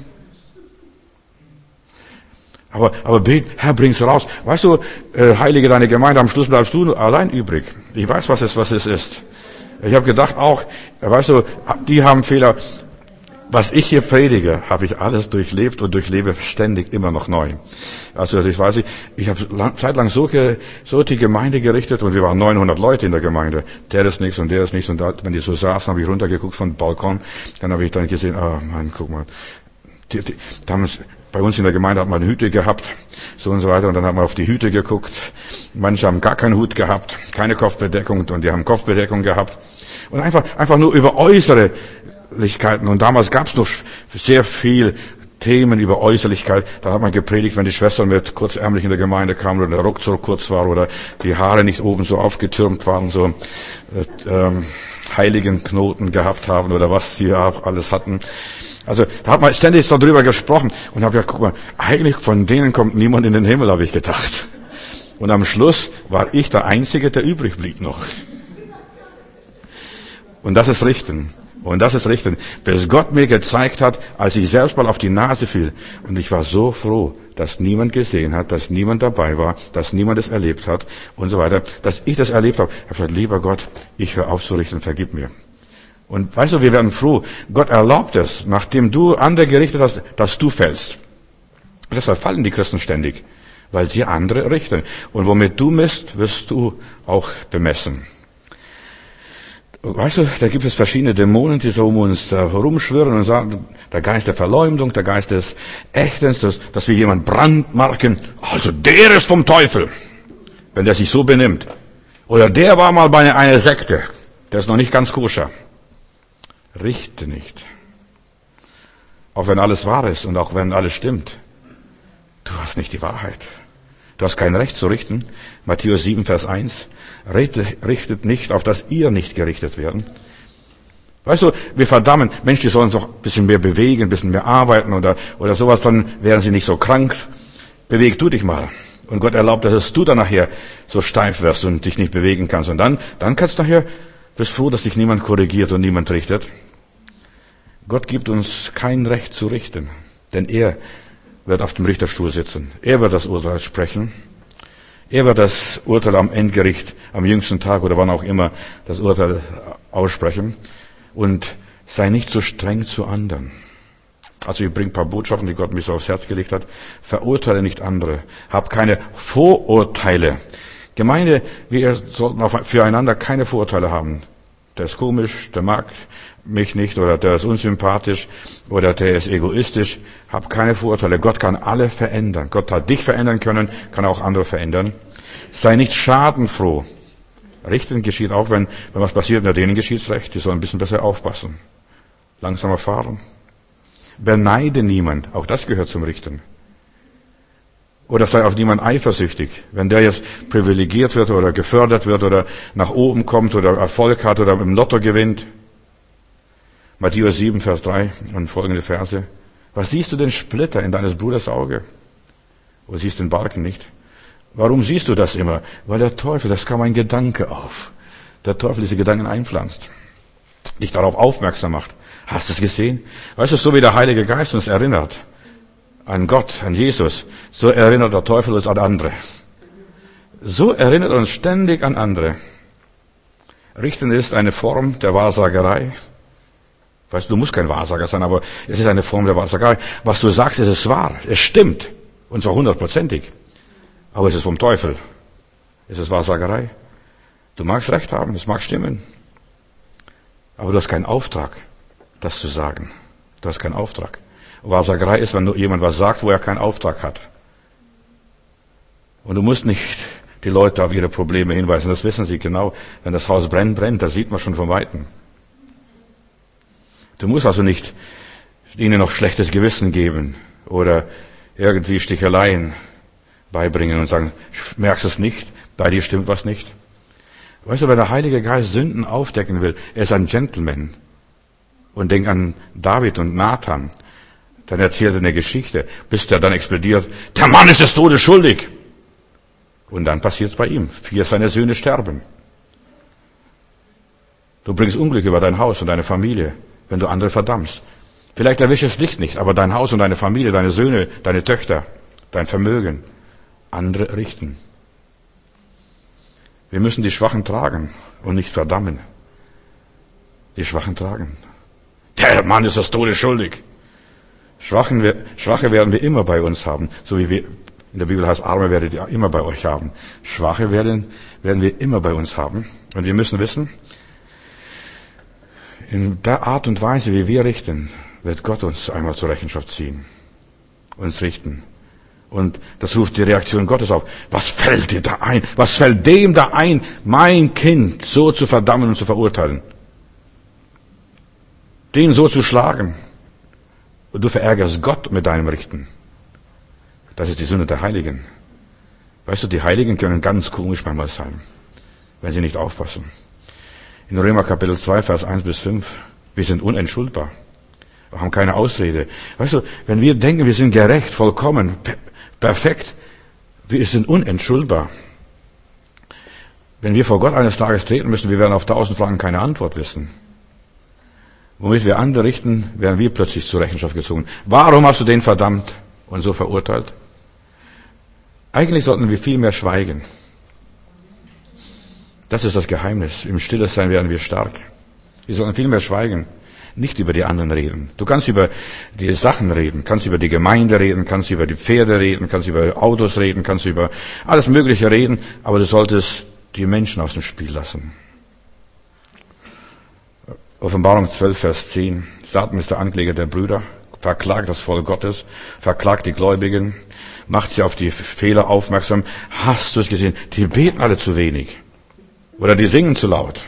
Speaker 1: Aber, aber bet, Herr, bring's raus. Weißt du, äh, heilige deine Gemeinde, am Schluss bleibst du allein übrig. Ich weiß, was es, was es ist. Ich habe gedacht auch, weißt du, die haben Fehler. Was ich hier predige, habe ich alles durchlebt und durchlebe ständig immer noch neu. Also ich weiß nicht, ich habe lang, zeitlang so, so die Gemeinde gerichtet und wir waren neunhundert Leute in der Gemeinde. Der ist nichts und der ist nichts und da, wenn die so saßen, habe ich runtergeguckt von dem Balkon, dann habe ich dann gesehen, ah Mann, guck mal, die, die, damals, bei uns in der Gemeinde hat man Hüte gehabt, so und so weiter, und dann hat man auf die Hüte geguckt. Manche haben gar keinen Hut gehabt, keine Kopfbedeckung, und die haben Kopfbedeckung gehabt. Und einfach, einfach nur über äußere Und damals gab es noch sehr viel Themen über Äußerlichkeit. Da hat man gepredigt, wenn die Schwestern mit kurzärmlich in der Gemeinde kamen oder der Rock so kurz war oder die Haare nicht oben so aufgetürmt waren, so äh, ähm, heiligen Knoten gehabt haben oder was sie auch alles hatten. Also da hat man ständig so drüber gesprochen und habe gedacht, guck mal, eigentlich von denen kommt niemand in den Himmel, habe ich gedacht. Und am Schluss war ich der Einzige, der übrig blieb noch. Und das ist Richten. Und das ist Richten. Bis Gott mir gezeigt hat, als ich selbst mal auf die Nase fiel. Und ich war so froh, dass niemand gesehen hat, dass niemand dabei war, dass niemand es erlebt hat und so weiter. Dass ich das erlebt habe. Ich habe gesagt, lieber Gott, ich höre auf zu richten, vergib mir. Und weißt du, wir werden froh. Gott erlaubt es, nachdem du andere gerichtet hast, dass du fällst. Und deshalb fallen die Christen ständig, weil sie andere richten. Und womit du misst, wirst du auch bemessen. Weißt du, da gibt es verschiedene Dämonen, die so um uns da rumschwirren und sagen, der Geist der Verleumdung, der Geist des Ächtens, dass, dass wir jemanden brandmarken. Also der ist vom Teufel, wenn der sich so benimmt. Oder der war mal bei einer Sekte, der ist noch nicht ganz koscher. Richte nicht. Auch wenn alles wahr ist und auch wenn alles stimmt. Du hast nicht die Wahrheit. Du hast kein Recht zu richten. Matthäus sieben, Vers eins. Richtet nicht, auf dass ihr nicht gerichtet werden. Weißt du, wir verdammen, Mensch, die sollen sich doch ein bisschen mehr bewegen, ein bisschen mehr arbeiten oder, oder sowas, dann wären sie nicht so krank. Beweg du dich mal. Und Gott erlaubt, dass du dann nachher so steif wirst und dich nicht bewegen kannst. Und dann, dann kannst du nachher, bist froh, dass dich niemand korrigiert und niemand richtet. Gott gibt uns kein Recht zu richten, denn er wird auf dem Richterstuhl sitzen. Er wird das Urteil sprechen. Er wird das Urteil am Endgericht, am jüngsten Tag oder wann auch immer das Urteil aussprechen. Und sei nicht so streng zu anderen. Also ich bringe ein paar Botschaften, die Gott mir so aufs Herz gelegt hat. Verurteile nicht andere. Hab keine Vorurteile. Gemeinde, wir sollten füreinander keine Vorurteile haben. Der ist komisch, der mag mich nicht oder der ist unsympathisch oder der ist egoistisch. Hab keine Vorurteile. Gott kann alle verändern. Gott hat dich verändern können, kann auch andere verändern. Sei nicht schadenfroh. Richten geschieht auch, wenn, wenn was passiert, na denen geschieht's recht. Die sollen ein bisschen besser aufpassen. Langsamer fahren. Beneide niemand. Auch das gehört zum Richten. Oder sei auf niemand eifersüchtig. Wenn der jetzt privilegiert wird oder gefördert wird oder nach oben kommt oder Erfolg hat oder im Lotto gewinnt. Matthäus sieben, Vers drei und folgende Verse. Was siehst du den Splitter in deines Bruders Auge? Oder siehst den Balken nicht? Warum siehst du das immer? Weil der Teufel, das kam ein Gedanke auf. Der Teufel diese Gedanken einpflanzt. Dich darauf aufmerksam macht. Hast du es gesehen? Weißt du, so wie der Heilige Geist uns erinnert an Gott, an Jesus, so erinnert der Teufel uns an andere. So erinnert er uns ständig an andere. Richten ist eine Form der Wahrsagerei. Weißt du, du musst kein Wahrsager sein, aber es ist eine Form der Wahrsagerei. Was du sagst, es ist wahr. Es stimmt. Und zwar hundertprozentig. Aber es ist vom Teufel. Es ist Wahrsagerei. Du magst Recht haben, es mag stimmen. Aber du hast keinen Auftrag, das zu sagen. Du hast keinen Auftrag. Wahrsagerei ist, wenn jemand was sagt, wo er keinen Auftrag hat. Und du musst nicht die Leute auf ihre Probleme hinweisen. Das wissen sie genau. Wenn das Haus brennt, brennt, das sieht man schon von Weitem. Du musst also nicht ihnen noch schlechtes Gewissen geben oder irgendwie Sticheleien beibringen und sagen, merkst du es nicht? Bei dir stimmt was nicht. Weißt du, wenn der Heilige Geist Sünden aufdecken will, er ist ein Gentleman. Und denk an David und Nathan. Dann erzählt er eine Geschichte, bis der dann explodiert. Der Mann ist des Todes schuldig. Und dann passiert es bei ihm. Vier seiner Söhne sterben. Du bringst Unglück über dein Haus und deine Familie, wenn du andere verdammst. Vielleicht erwischt es dich nicht, aber dein Haus und deine Familie, deine Söhne, deine Töchter, dein Vermögen, andere richten. Wir müssen die Schwachen tragen und nicht verdammen. Die Schwachen tragen. Der Mann ist des Todes schuldig. Schwachen, Schwache werden wir immer bei uns haben, so wie wir in der Bibel heißt, Arme werdet ihr immer bei euch haben. Schwache werden, werden wir immer bei uns haben. Und wir müssen wissen, in der Art und Weise, wie wir richten, wird Gott uns einmal zur Rechenschaft ziehen. Uns richten. Und das ruft die Reaktion Gottes auf. Was fällt dir da ein? Was fällt dem da ein, mein Kind so zu verdammen und zu verurteilen? Den so zu schlagen. Und du verärgerst Gott mit deinem Richten. Das ist die Sünde der Heiligen. Weißt du, die Heiligen können ganz komisch manchmal sein, wenn sie nicht aufpassen. In Römer Kapitel zwei, Vers eins bis fünf, wir sind unentschuldbar. Wir haben keine Ausrede. Weißt du, wenn wir denken, wir sind gerecht, vollkommen, per- perfekt, wir sind unentschuldbar. Wenn wir vor Gott eines Tages treten müssen, wir werden auf tausend Fragen keine Antwort wissen. Womit wir andere richten, werden wir plötzlich zur Rechenschaft gezogen. Warum hast du den verdammt und so verurteilt? Eigentlich sollten wir viel mehr schweigen. Das ist das Geheimnis. Im Stillesein werden wir stark. Wir sollten viel mehr schweigen, nicht über die anderen reden. Du kannst über die Sachen reden, kannst über die Gemeinde reden, kannst über die Pferde reden, kannst über Autos reden, kannst über alles Mögliche reden, aber du solltest die Menschen aus dem Spiel lassen. Offenbarung zwölf, Vers zehn. Satan ist der Ankläger der Brüder, verklagt das Volk Gottes, verklagt die Gläubigen, macht sie auf die Fehler aufmerksam. Hast du es gesehen? Die beten alle zu wenig. Oder die singen zu laut.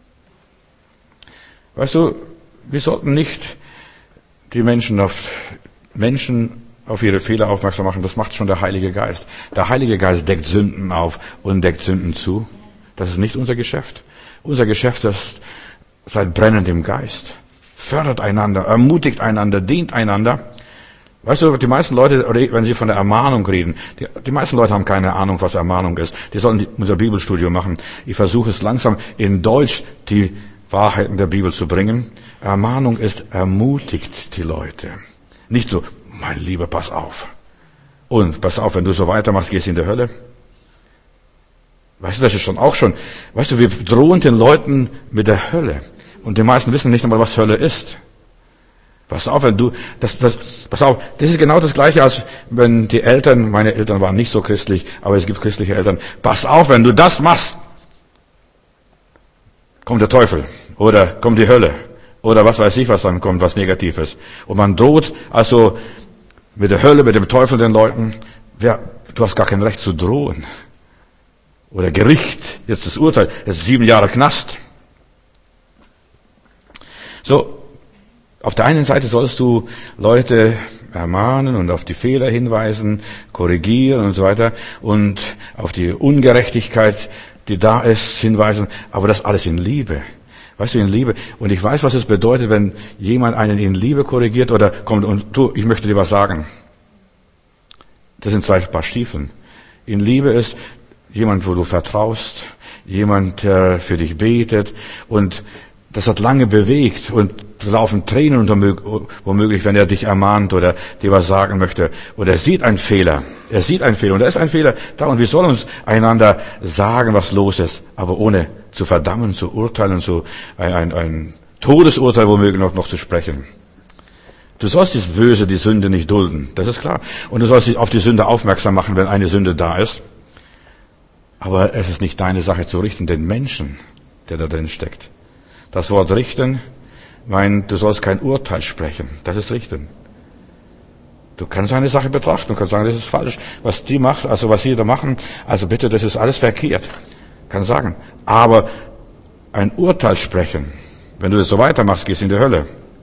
Speaker 1: Weißt du, wir sollten nicht die Menschen auf, Menschen auf ihre Fehler aufmerksam machen. Das macht schon der Heilige Geist. Der Heilige Geist deckt Sünden auf und deckt Sünden zu. Das ist nicht unser Geschäft. Unser Geschäft ist, seid brennend im Geist. Fördert einander, ermutigt einander, dient einander. Weißt du, die meisten Leute, wenn sie von der Ermahnung reden, die, die meisten Leute haben keine Ahnung, was Ermahnung ist. Die sollen die, unser Bibelstudio machen. Ich versuche es langsam in Deutsch, die Wahrheiten der Bibel zu bringen. Ermahnung ist, ermutigt die Leute. Nicht so, mein Lieber, pass auf. Und pass auf, wenn du so weitermachst, gehst du in die Hölle. Weißt du, das ist schon auch schon, weißt du, wir drohen den Leuten mit der Hölle. Und die meisten wissen nicht einmal, was Hölle ist. Pass auf, wenn du, das, das, pass auf, das ist genau das Gleiche, als wenn die Eltern, meine Eltern waren nicht so christlich, aber es gibt christliche Eltern. Pass auf, wenn du das machst, kommt der Teufel. Oder kommt die Hölle. Oder was weiß ich, was dann kommt, was Negatives. Und man droht also mit der Hölle, mit dem Teufel den Leuten. Ja, du hast gar kein Recht zu drohen. Oder Gericht, jetzt das Urteil, jetzt sieben Jahre Knast. So, auf der einen Seite sollst du Leute ermahnen und auf die Fehler hinweisen, korrigieren und so weiter und auf die Ungerechtigkeit, die da ist, hinweisen, aber das alles in Liebe. Weißt du, in Liebe. Und ich weiß, was es bedeutet, wenn jemand einen in Liebe korrigiert oder kommt und du, ich möchte dir was sagen. Das sind zwei Paar Stiefeln. In Liebe ist jemand, wo du vertraust, jemand, der für dich betet und das hat lange bewegt und laufen Tränen unter, womöglich, wenn er dich ermahnt oder dir was sagen möchte. Oder er sieht einen Fehler. Er sieht einen Fehler und da ist ein Fehler da und wir sollen uns einander sagen, was los ist, aber ohne zu verdammen, zu urteilen, zu ein, ein, ein Todesurteil womöglich noch, noch zu sprechen. Du sollst das Böse, die Sünde nicht dulden, das ist klar. Und du sollst dich auf die Sünde aufmerksam machen, wenn eine Sünde da ist. Aber es ist nicht deine Sache zu richten, den Menschen, der da drin steckt. Das Wort richten meint, du sollst kein Urteil sprechen. Das ist richten. Du kannst eine Sache betrachten und kannst sagen, das ist falsch, was die macht, also was sie da machen. Also bitte, das ist alles verkehrt. Kann sagen. Aber ein Urteil sprechen, wenn du das so weitermachst, gehst du in die Hölle.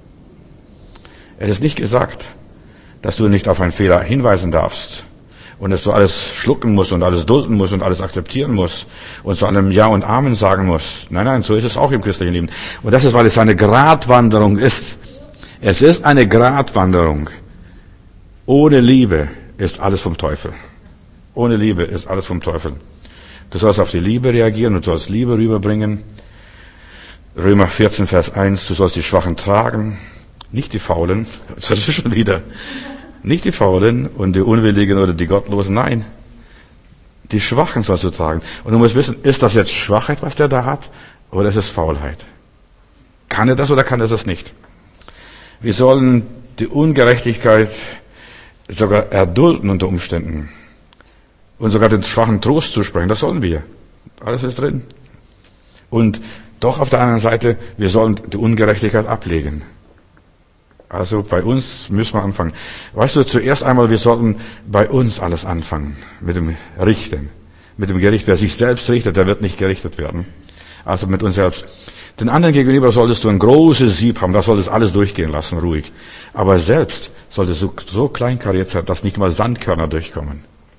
Speaker 1: Es ist nicht gesagt, dass du nicht auf einen Fehler hinweisen darfst. Und dass du alles schlucken musst und alles dulden musst und alles akzeptieren musst und zu allem Ja und Amen sagen musst. Nein, nein, so ist es auch im christlichen Leben. Und das ist, weil es eine Gratwanderung ist. Es ist eine Gratwanderung. Ohne Liebe ist alles vom Teufel. Ohne Liebe ist alles vom Teufel. Du sollst auf die Liebe reagieren und du sollst Liebe rüberbringen. Römer vierzehn, Vers eins, du sollst die Schwachen tragen, nicht die Faulen. Das ist schon wieder. Nicht die Faulen und die Unwilligen oder die Gottlosen, nein. Die Schwachen sollst du tragen. Und du musst wissen, ist das jetzt Schwachheit, was der da hat, oder ist es Faulheit? Kann er das oder kann er das nicht? Wir sollen die Ungerechtigkeit sogar erdulden unter Umständen. Und sogar den Schwachen Trost zusprechen, das sollen wir. Alles ist drin. Und doch auf der anderen Seite, wir sollen die Ungerechtigkeit ablegen. Also bei uns müssen wir anfangen. Weißt du, zuerst einmal, wir sollten bei uns alles anfangen. Mit dem Richten. Mit dem Gericht. Wer sich selbst richtet, der wird nicht gerichtet werden. Also mit uns selbst. Den anderen gegenüber solltest du ein großes Sieb haben. Da solltest du alles durchgehen lassen, ruhig. Aber selbst solltest du so kleinkariert sein, dass nicht mal Sandkörner durchkommen.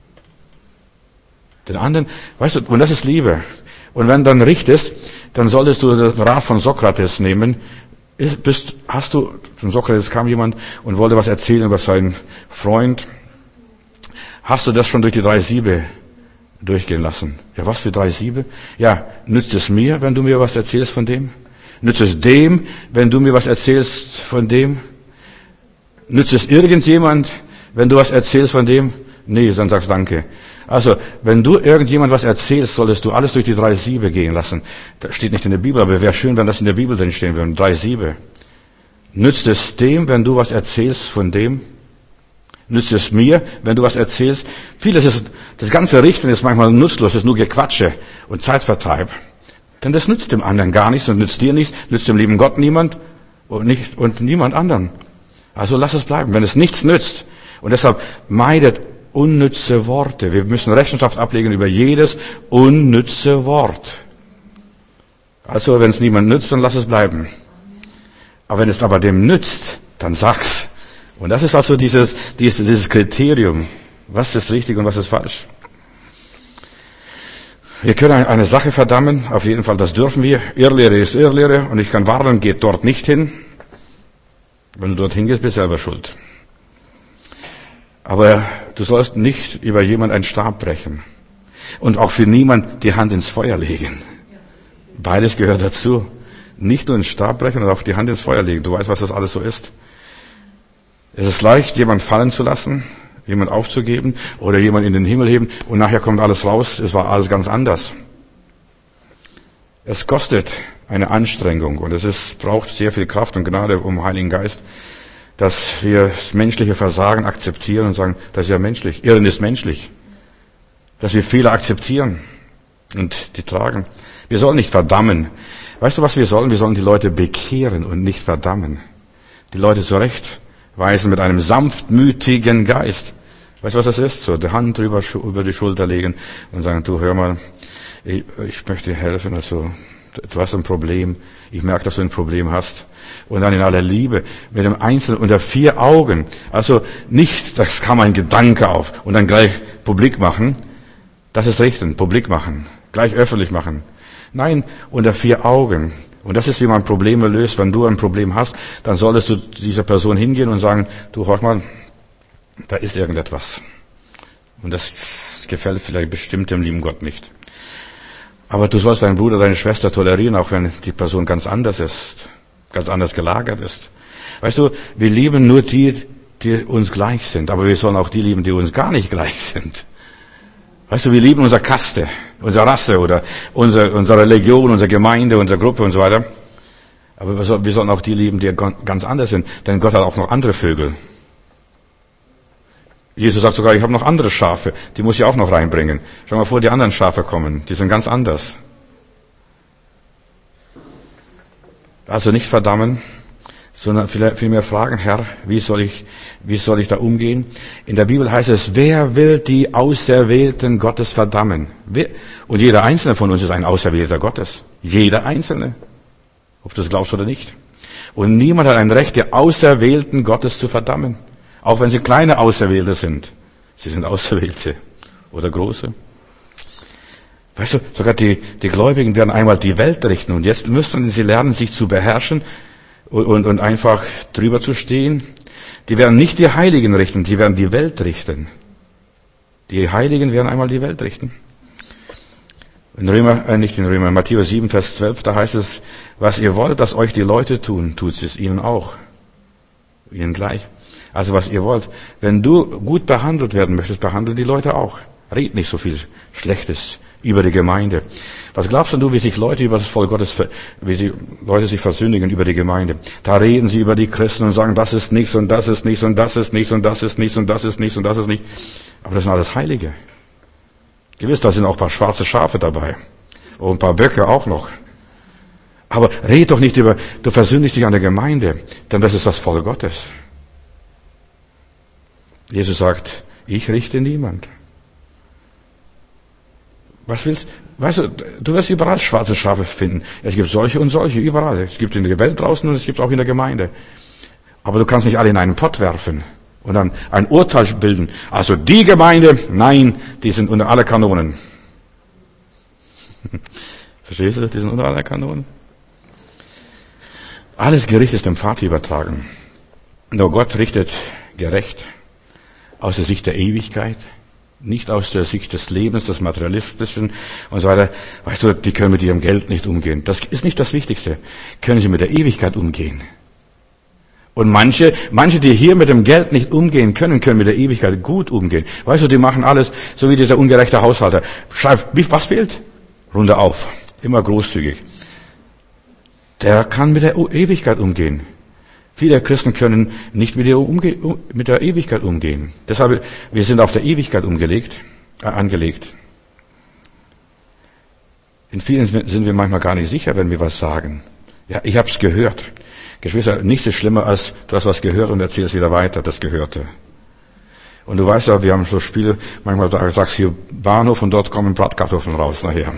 Speaker 1: Den anderen, weißt du, und das ist Liebe. Und wenn du dann richtest, dann solltest du den Rat von Sokrates nehmen. Ist, bist, hast du, von Sokrates kam jemand und wollte was erzählen über seinen Freund. Hast du das schon durch die drei Siebe durchgehen lassen? Ja, was für drei Siebe? Ja, nützt es mir, wenn du mir was erzählst von dem? Nützt es dem, wenn du mir was erzählst von dem? Nützt es irgendjemand, wenn du was erzählst von dem? Nee, dann sagst danke. Also, wenn du irgendjemand was erzählst, solltest du alles durch die drei Siebe gehen lassen. Das steht nicht in der Bibel, aber wäre schön, wenn das in der Bibel drin stehen würde. Drei Siebe. Nützt es dem, wenn du was erzählst von dem? Nützt es mir, wenn du was erzählst? Vieles ist, das ganze Richten ist manchmal nutzlos, ist nur Gequatsche und Zeitvertreib. Denn das nützt dem anderen gar nichts und nützt dir nichts, nützt dem lieben Gott niemand und nicht, und niemand anderen. Also lass es bleiben, wenn es nichts nützt. Und deshalb meidet unnütze Worte. Wir müssen Rechenschaft ablegen über jedes unnütze Wort. Also wenn es niemand nützt, dann lass es bleiben. Aber wenn es aber dem nützt, dann sag's. Und das ist also dieses, dieses, dieses Kriterium. Was ist richtig und was ist falsch? Wir können eine Sache verdammen, auf jeden Fall, das dürfen wir. Irrlehre ist Irrlehre und ich kann warnen, geht dort nicht hin. Wenn du dorthin gehst, bist du selber schuld. Aber du sollst nicht über jemand einen Stab brechen. Und auch für niemand die Hand ins Feuer legen. Beides gehört dazu. Nicht nur den Stab brechen und auf die Hand ins Feuer legen. Du weißt, was das alles so ist. Es ist leicht, jemand fallen zu lassen, jemand aufzugeben oder jemand in den Himmel heben und nachher kommt alles raus, es war alles ganz anders. Es kostet eine Anstrengung und es ist, braucht sehr viel Kraft und Gnade um den Heiligen Geist, dass wir das menschliche Versagen akzeptieren und sagen, das ist ja menschlich, Irren ist menschlich. Dass wir Fehler akzeptieren und die tragen. Wir sollen nicht verdammen. Weißt du, was wir sollen? Wir sollen die Leute bekehren und nicht verdammen. Die Leute zurechtweisen mit einem sanftmütigen Geist. Weißt du, was das ist? So die Hand drüber, über die Schulter legen und sagen, du, hör mal, ich, ich möchte dir helfen. Also, du hast ein Problem. Ich merke, dass du ein Problem hast. Und dann in aller Liebe, mit dem Einzelnen, unter vier Augen. Also nicht, das kam ein Gedanke auf und dann gleich publik machen. Das ist richtig, publik machen. Gleich öffentlich machen. Nein, unter vier Augen. Und das ist, wie man Probleme löst. Wenn du ein Problem hast, dann solltest du dieser Person hingehen und sagen, du, hör mal, da ist irgendetwas. Und das gefällt vielleicht bestimmt dem lieben Gott nicht. Aber du sollst deinen Bruder, deine Schwester tolerieren, auch wenn die Person ganz anders ist, ganz anders gelagert ist. Weißt du, wir lieben nur die, die uns gleich sind. Aber wir sollen auch die lieben, die uns gar nicht gleich sind. Weißt du, wir lieben unsere Kaste, unsere Rasse oder unsere, unsere Religion, unsere Gemeinde, unsere Gruppe und so weiter. Aber wir, soll, wir sollen auch die lieben, die ganz anders sind. Denn Gott hat auch noch andere Vögel. Jesus sagt sogar, ich habe noch andere Schafe, die muss ich auch noch reinbringen. Schau mal vor, die anderen Schafe kommen, die sind ganz anders. Also nicht verdammen, sondern vielmehr fragen, Herr, wie soll ich, wie soll ich da umgehen? In der Bibel heißt es, wer will die Auserwählten Gottes verdammen? Wer? Und jeder Einzelne von uns ist ein Auserwählter Gottes. Jeder Einzelne. Ob du das glaubst oder nicht. Und niemand hat ein Recht, die Auserwählten Gottes zu verdammen. Auch wenn sie kleine Auserwählte sind. Sie sind Auserwählte. Oder große. Weißt du, sogar die, die Gläubigen werden einmal die Welt richten. Und jetzt müssen sie lernen, sich zu beherrschen und, und, und einfach drüber zu stehen. Die werden nicht die Heiligen richten, die werden die Welt richten. Die Heiligen werden einmal die Welt richten. In Römer, äh, nicht in Römer, Matthäus sieben, Vers zwölf, da heißt es, was ihr wollt, dass euch die Leute tun, tut es ihnen auch. Ihnen gleich. Also was ihr wollt. Wenn du gut behandelt werden möchtest, behandle die Leute auch. Red nicht so viel Schlechtes über die Gemeinde. Was glaubst du, wie sich Leute über das Volk Gottes, wie sie, Leute sich versündigen über die Gemeinde? Da reden sie über die Christen und sagen, das ist nichts und das ist nichts und das ist nichts und das ist nichts und das ist nichts und das ist nichts. Aber das sind alles Heilige. Gewiss, da sind auch ein paar schwarze Schafe dabei. Und ein paar Böcke auch noch. Aber red doch nicht über, du versündigst dich an der Gemeinde, denn das ist das Volk Gottes. Jesus sagt, ich richte niemand. Was willst, weißt du, du wirst überall schwarze Schafe finden. Es gibt solche und solche, überall. Es gibt in der Welt draußen und es gibt auch in der Gemeinde. Aber du kannst nicht alle in einen Pott werfen und dann ein Urteil bilden. Also die Gemeinde, nein, die sind unter aller Kanonen. Verstehst du, die sind unter aller Kanonen? Alles Gericht ist dem Vater übertragen. Nur Gott richtet gerecht. Aus der Sicht der Ewigkeit, nicht aus der Sicht des Lebens, des Materialistischen und so weiter. Weißt du, die können mit ihrem Geld nicht umgehen. Das ist nicht das Wichtigste. Können sie mit der Ewigkeit umgehen? Und manche, manche, die hier mit dem Geld nicht umgehen können, können mit der Ewigkeit gut umgehen. Weißt du, die machen alles, so wie dieser ungerechte Haushalter. Schreib, was fehlt? Runde auf. Immer großzügig. Der kann mit der Ewigkeit umgehen. Viele Christen können nicht mit der, Umge- mit der Ewigkeit umgehen. Deshalb, wir sind auf der Ewigkeit umgelegt, äh, angelegt. In vielen sind wir manchmal gar nicht sicher, wenn wir was sagen. Ja, ich habe es gehört. Geschwister, nichts ist schlimmer, als du hast was gehört und erzählst wieder weiter, das Gehörte. Und du weißt ja, wir haben so Spiele, manchmal sagst du hier Bahnhof und dort kommen Bratkartoffeln raus nachher.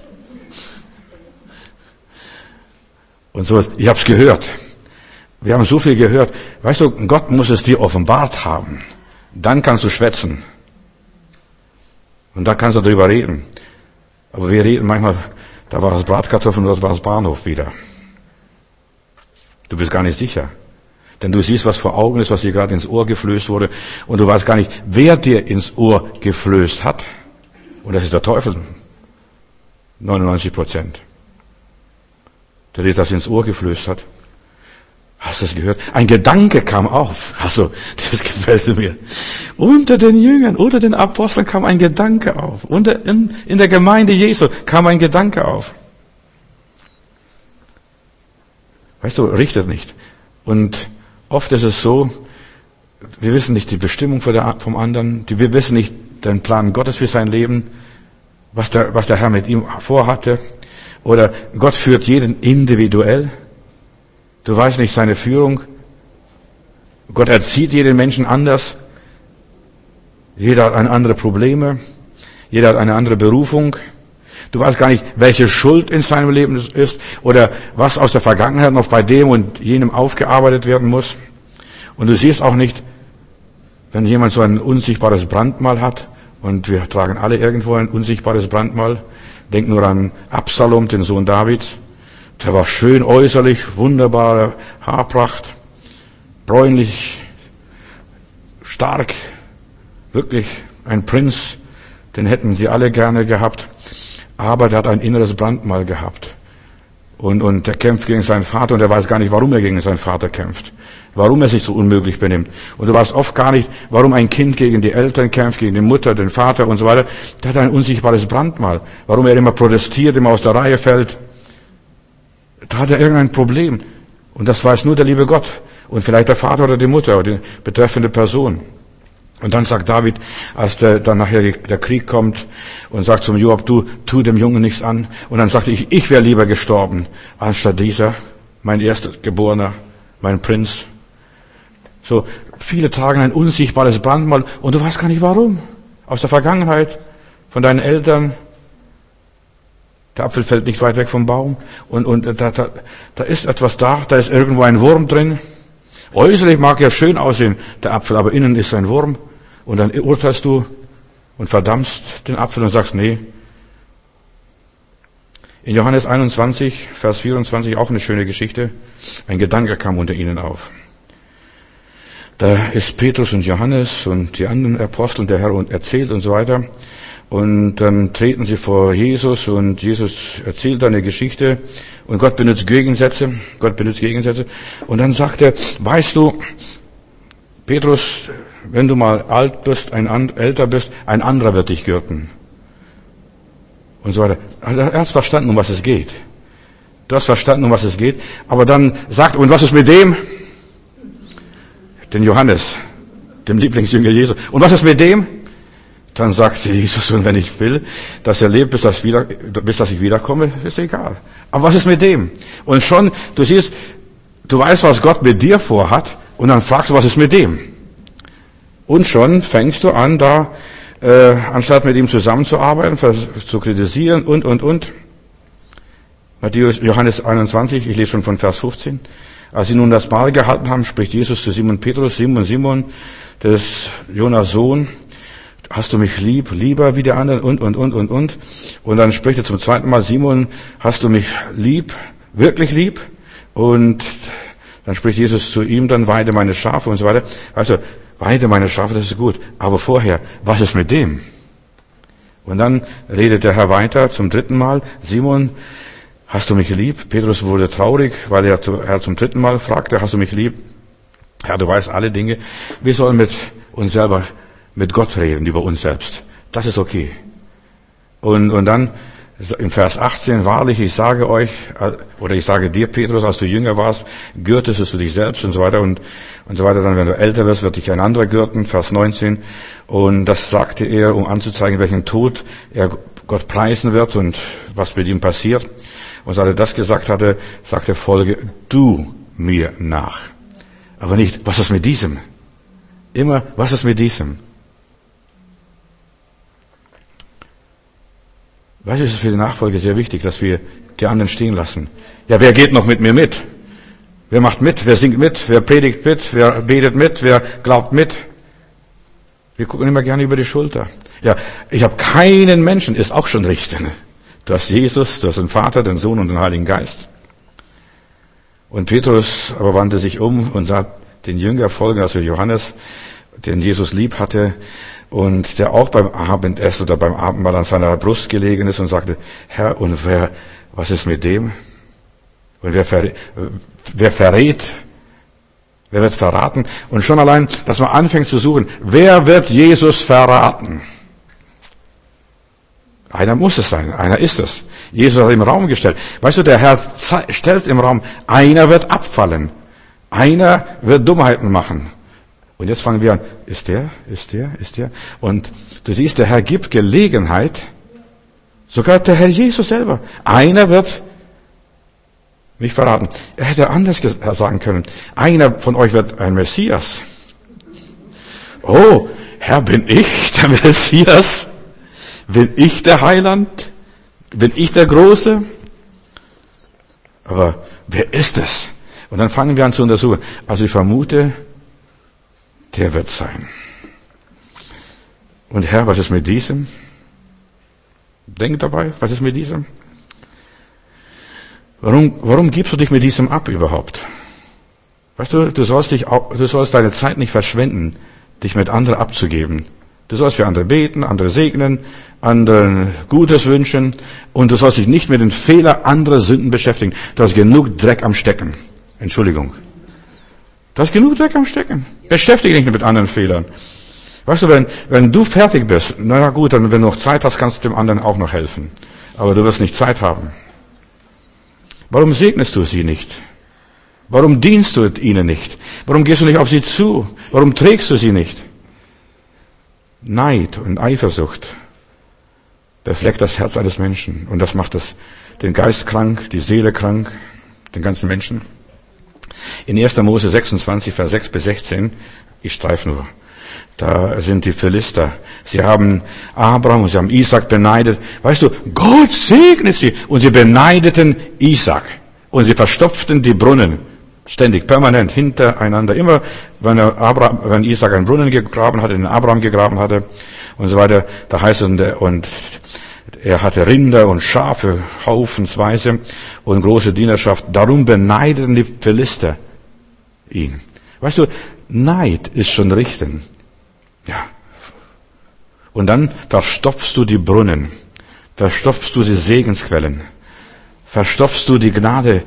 Speaker 1: Und so, ich habe es gehört. Wir haben so viel gehört. Weißt du, Gott muss es dir offenbart haben. Dann kannst du schwätzen. Und dann kannst du darüber reden. Aber wir reden manchmal, da war es Bratkartoffeln und dort war es Bahnhof wieder. Du bist gar nicht sicher. Denn du siehst, was vor Augen ist, was dir gerade ins Ohr geflößt wurde. Und du weißt gar nicht, wer dir ins Ohr geflößt hat. Und das ist der Teufel. neunundneunzig Prozent. Der dir das ins Ohr geflößt hat. Hast du das gehört? Ein Gedanke kam auf. Also, das gefällt mir. Unter den Jüngern, unter den Aposteln kam ein Gedanke auf. Unter, in, in der Gemeinde Jesu kam ein Gedanke auf. Weißt du, richtet nicht. Und oft ist es so, wir wissen nicht die Bestimmung vom anderen, wir wissen nicht den Plan Gottes für sein Leben, was der, was der Herr mit ihm vorhatte. Oder Gott führt jeden individuell. Du weißt nicht seine Führung. Gott erzieht jeden Menschen anders. Jeder hat eine andere Probleme. Jeder hat eine andere Berufung. Du weißt gar nicht, welche Schuld in seinem Leben ist oder was aus der Vergangenheit noch bei dem und jenem aufgearbeitet werden muss. Und du siehst auch nicht, wenn jemand so ein unsichtbares Brandmal hat, und wir tragen alle irgendwo ein unsichtbares Brandmal. Denk nur an Absalom, den Sohn Davids. Der war schön äußerlich, wunderbare Haarpracht, bräunlich, stark, wirklich ein Prinz, den hätten sie alle gerne gehabt. Aber der hat ein inneres Brandmal gehabt. Und, und der kämpft gegen seinen Vater und er weiß gar nicht, warum er gegen seinen Vater kämpft. Warum er sich so unmöglich benimmt. Und du weißt oft gar nicht, warum ein Kind gegen die Eltern kämpft, gegen die Mutter, den Vater und so weiter. Der hat ein unsichtbares Brandmal. Warum er immer protestiert, immer aus der Reihe fällt. Da hat er irgendein Problem. Und das weiß nur der liebe Gott. Und vielleicht der Vater oder die Mutter oder die betreffende Person. Und dann sagt David, als der, dann nachher der Krieg kommt und sagt zum Joab, du, tu dem Jungen nichts an. Und dann sagte ich, ich wäre lieber gestorben, anstatt dieser, mein Erstgeborener, mein Prinz. So, viele tragen ein unsichtbares Brandmal und du weißt gar nicht warum. Aus der Vergangenheit, von deinen Eltern. Der Apfel fällt nicht weit weg vom Baum. Und, und da, da, da ist etwas da, da ist irgendwo ein Wurm drin. Äußerlich mag er schön aussehen, der Apfel, aber innen ist ein Wurm. Und dann urteilst du und verdammst den Apfel und sagst, nee. In Johannes einundzwanzig, Vers vierundzwanzig, auch eine schöne Geschichte. Ein Gedanke kam unter ihnen auf. Da ist Petrus und Johannes und die anderen Apostel und der Herr und erzählt und so weiter. Und dann treten sie vor Jesus und Jesus erzählt eine Geschichte und Gott benutzt Gegensätze. Gott benutzt Gegensätze. Und dann sagt er, weißt du, Petrus, wenn du mal alt bist, ein älter bist, ein anderer wird dich gürten. Und so weiter. Also er hat verstanden, um was es geht. Du hast verstanden, um was es geht. Aber dann sagt, und was ist mit dem? Den Johannes, dem Lieblingsjünger Jesu. Und was ist mit dem? Dann sagt Jesus, und wenn ich will, dass er lebt, bis, das wieder, bis dass ich wiederkomme, ist egal. Aber was ist mit dem? Und schon, du siehst, du weißt, was Gott mit dir vorhat, und dann fragst du, was ist mit dem? Und schon fängst du an, da, äh, anstatt mit ihm zusammenzuarbeiten, zu kritisieren und, und, und. Matthäus, Johannes einundzwanzig, ich lese schon von Vers fünfzehn. Als sie nun das Mahl gehalten haben, spricht Jesus zu Simon Petrus, Simon, Simon, des Jonas Sohn, hast du mich lieb, lieber wie der anderen und, und, und, und, und. Und dann spricht er zum zweiten Mal, Simon, hast du mich lieb, wirklich lieb? Und dann spricht Jesus zu ihm, dann weide meine Schafe und so weiter. Also, weide meine Schafe, das ist gut. Aber vorher, was ist mit dem? Und dann redet der Herr weiter zum dritten Mal, Simon, hast du mich lieb? Petrus wurde traurig, weil er zum dritten Mal fragte, hast du mich lieb? Ja, du weißt alle Dinge. Wir sollen mit uns selber mit Gott reden, über uns selbst. Das ist okay. Und, und dann im Vers achtzehn, wahrlich, ich sage euch, oder ich sage dir, Petrus, als du jünger warst, gürtest du dich selbst und so weiter und, und so weiter. Dann, wenn du älter wirst, wird dich ein anderer gürten. Vers neunzehn. Und das sagte er, um anzuzeigen, welchen Tod er Gott preisen wird und was mit ihm passiert. Und als er das gesagt hatte, sagte, folge du mir nach. Aber nicht, was ist mit diesem? Immer, was ist mit diesem? Weißt du, es ist für die Nachfolge sehr wichtig, dass wir die anderen stehen lassen. Ja, wer geht noch mit mir mit? Wer macht mit? Wer singt mit? Wer predigt mit? Wer betet mit? Wer glaubt mit? Wir gucken immer gerne über die Schulter. Ja, ich habe keinen Menschen, ist auch schon richtig. Du hast Jesus, du hast den Vater, den Sohn und den Heiligen Geist. Und Petrus aber wandte sich um und sah den Jünger folgen, also Johannes, den Jesus lieb hatte und der auch beim Abendessen oder beim Abendmahl an seiner Brust gelegen ist und sagte, Herr, und wer, was ist mit dem? Und wer, verrät, wer verrät? Wer wird verraten? Und schon allein, dass man anfängt zu suchen, wer wird Jesus verraten? Einer muss es sein, einer ist es. Jesus hat im Raum gestellt. Weißt du, der Herr stellt im Raum, einer wird abfallen. Einer wird Dummheiten machen. Und jetzt fangen wir an, ist der, ist der, ist der? Und du siehst, der Herr gibt Gelegenheit, sogar der Herr Jesus selber. Einer wird mich verraten. Er hätte anders sagen können, einer von euch wird ein Messias. Oh, Herr, bin ich der Messias? Bin ich der Heiland? Bin ich der Große? Aber wer ist es? Und dann fangen wir an zu untersuchen. Also ich vermute, der wird sein. Und Herr, was ist mit diesem? Denk dabei, was ist mit diesem? Warum, warum gibst du dich mit diesem ab überhaupt? Weißt du, du sollst dich, du sollst deine Zeit nicht verschwenden, dich mit anderen abzugeben. Du sollst für andere beten, andere segnen, anderen Gutes wünschen und du sollst dich nicht mit den Fehlern anderer Sünden beschäftigen. Du hast genug Dreck am Stecken. Entschuldigung. Du hast genug Dreck am Stecken. Beschäftige dich nicht mit anderen Fehlern. Weißt du, wenn, wenn du fertig bist, na gut, dann wenn du noch Zeit hast, kannst du dem anderen auch noch helfen. Aber du wirst nicht Zeit haben. Warum segnest du sie nicht? Warum dienst du ihnen nicht? Warum gehst du nicht auf sie zu? Warum trägst du sie nicht? Neid und Eifersucht befleckt das Herz eines Menschen. Und das macht das, den Geist krank, die Seele krank, den ganzen Menschen. In erster Mose sechsundzwanzig, Vers sechs bis sechzehn, ich streife nur, da sind die Philister. Sie haben Abraham und sie haben Isaac beneidet. Weißt du, Gott segnet sie. Und sie beneideten Isaac. Und sie verstopften die Brunnen. Ständig, permanent, hintereinander. Immer, wenn, Abraham, wenn Isaac einen Brunnen gegraben hatte, den Abraham gegraben hatte und so weiter, da heißt es, und er hatte Rinder und Schafe, haufensweise und große Dienerschaft. Darum beneideten die Philister ihn. Weißt du, Neid ist schon richten. Ja. Und dann verstopfst du die Brunnen, verstopfst du die Segensquellen, verstopfst du die Gnade.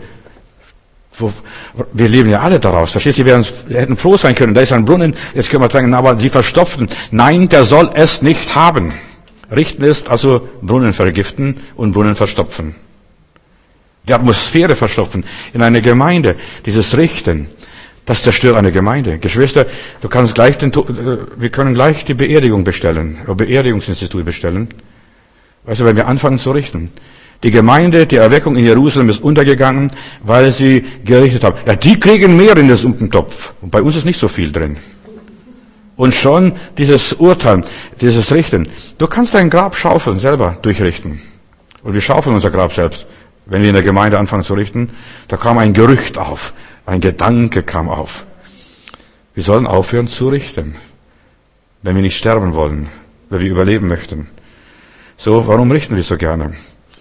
Speaker 1: Wir leben ja alle daraus. Verstehst du? Wir hätten froh sein können. Da ist ein Brunnen, jetzt können wir trinken, aber sie verstopften. Nein, der soll es nicht haben. Richten ist also Brunnen vergiften und Brunnen verstopfen. Die Atmosphäre verstopfen. In einer Gemeinde, dieses Richten, das zerstört eine Gemeinde. Geschwister, du kannst gleich den, wir können gleich die Beerdigung bestellen, Beerdigungsinstitut bestellen. Weißt du, wenn wir anfangen zu richten. Die Gemeinde, die Erweckung in Jerusalem ist untergegangen, weil sie gerichtet haben. Ja, die kriegen mehr in den Suppentopf. Und bei uns ist nicht so viel drin. Und schon dieses Urteilen, dieses Richten. Du kannst dein Grab schaufeln, selber durchrichten. Und wir schaufeln unser Grab selbst. Wenn wir in der Gemeinde anfangen zu richten, da kam ein Gerücht auf. Ein Gedanke kam auf. Wir sollen aufhören zu richten. Wenn wir nicht sterben wollen, wenn wir überleben möchten. So, warum richten wir so gerne?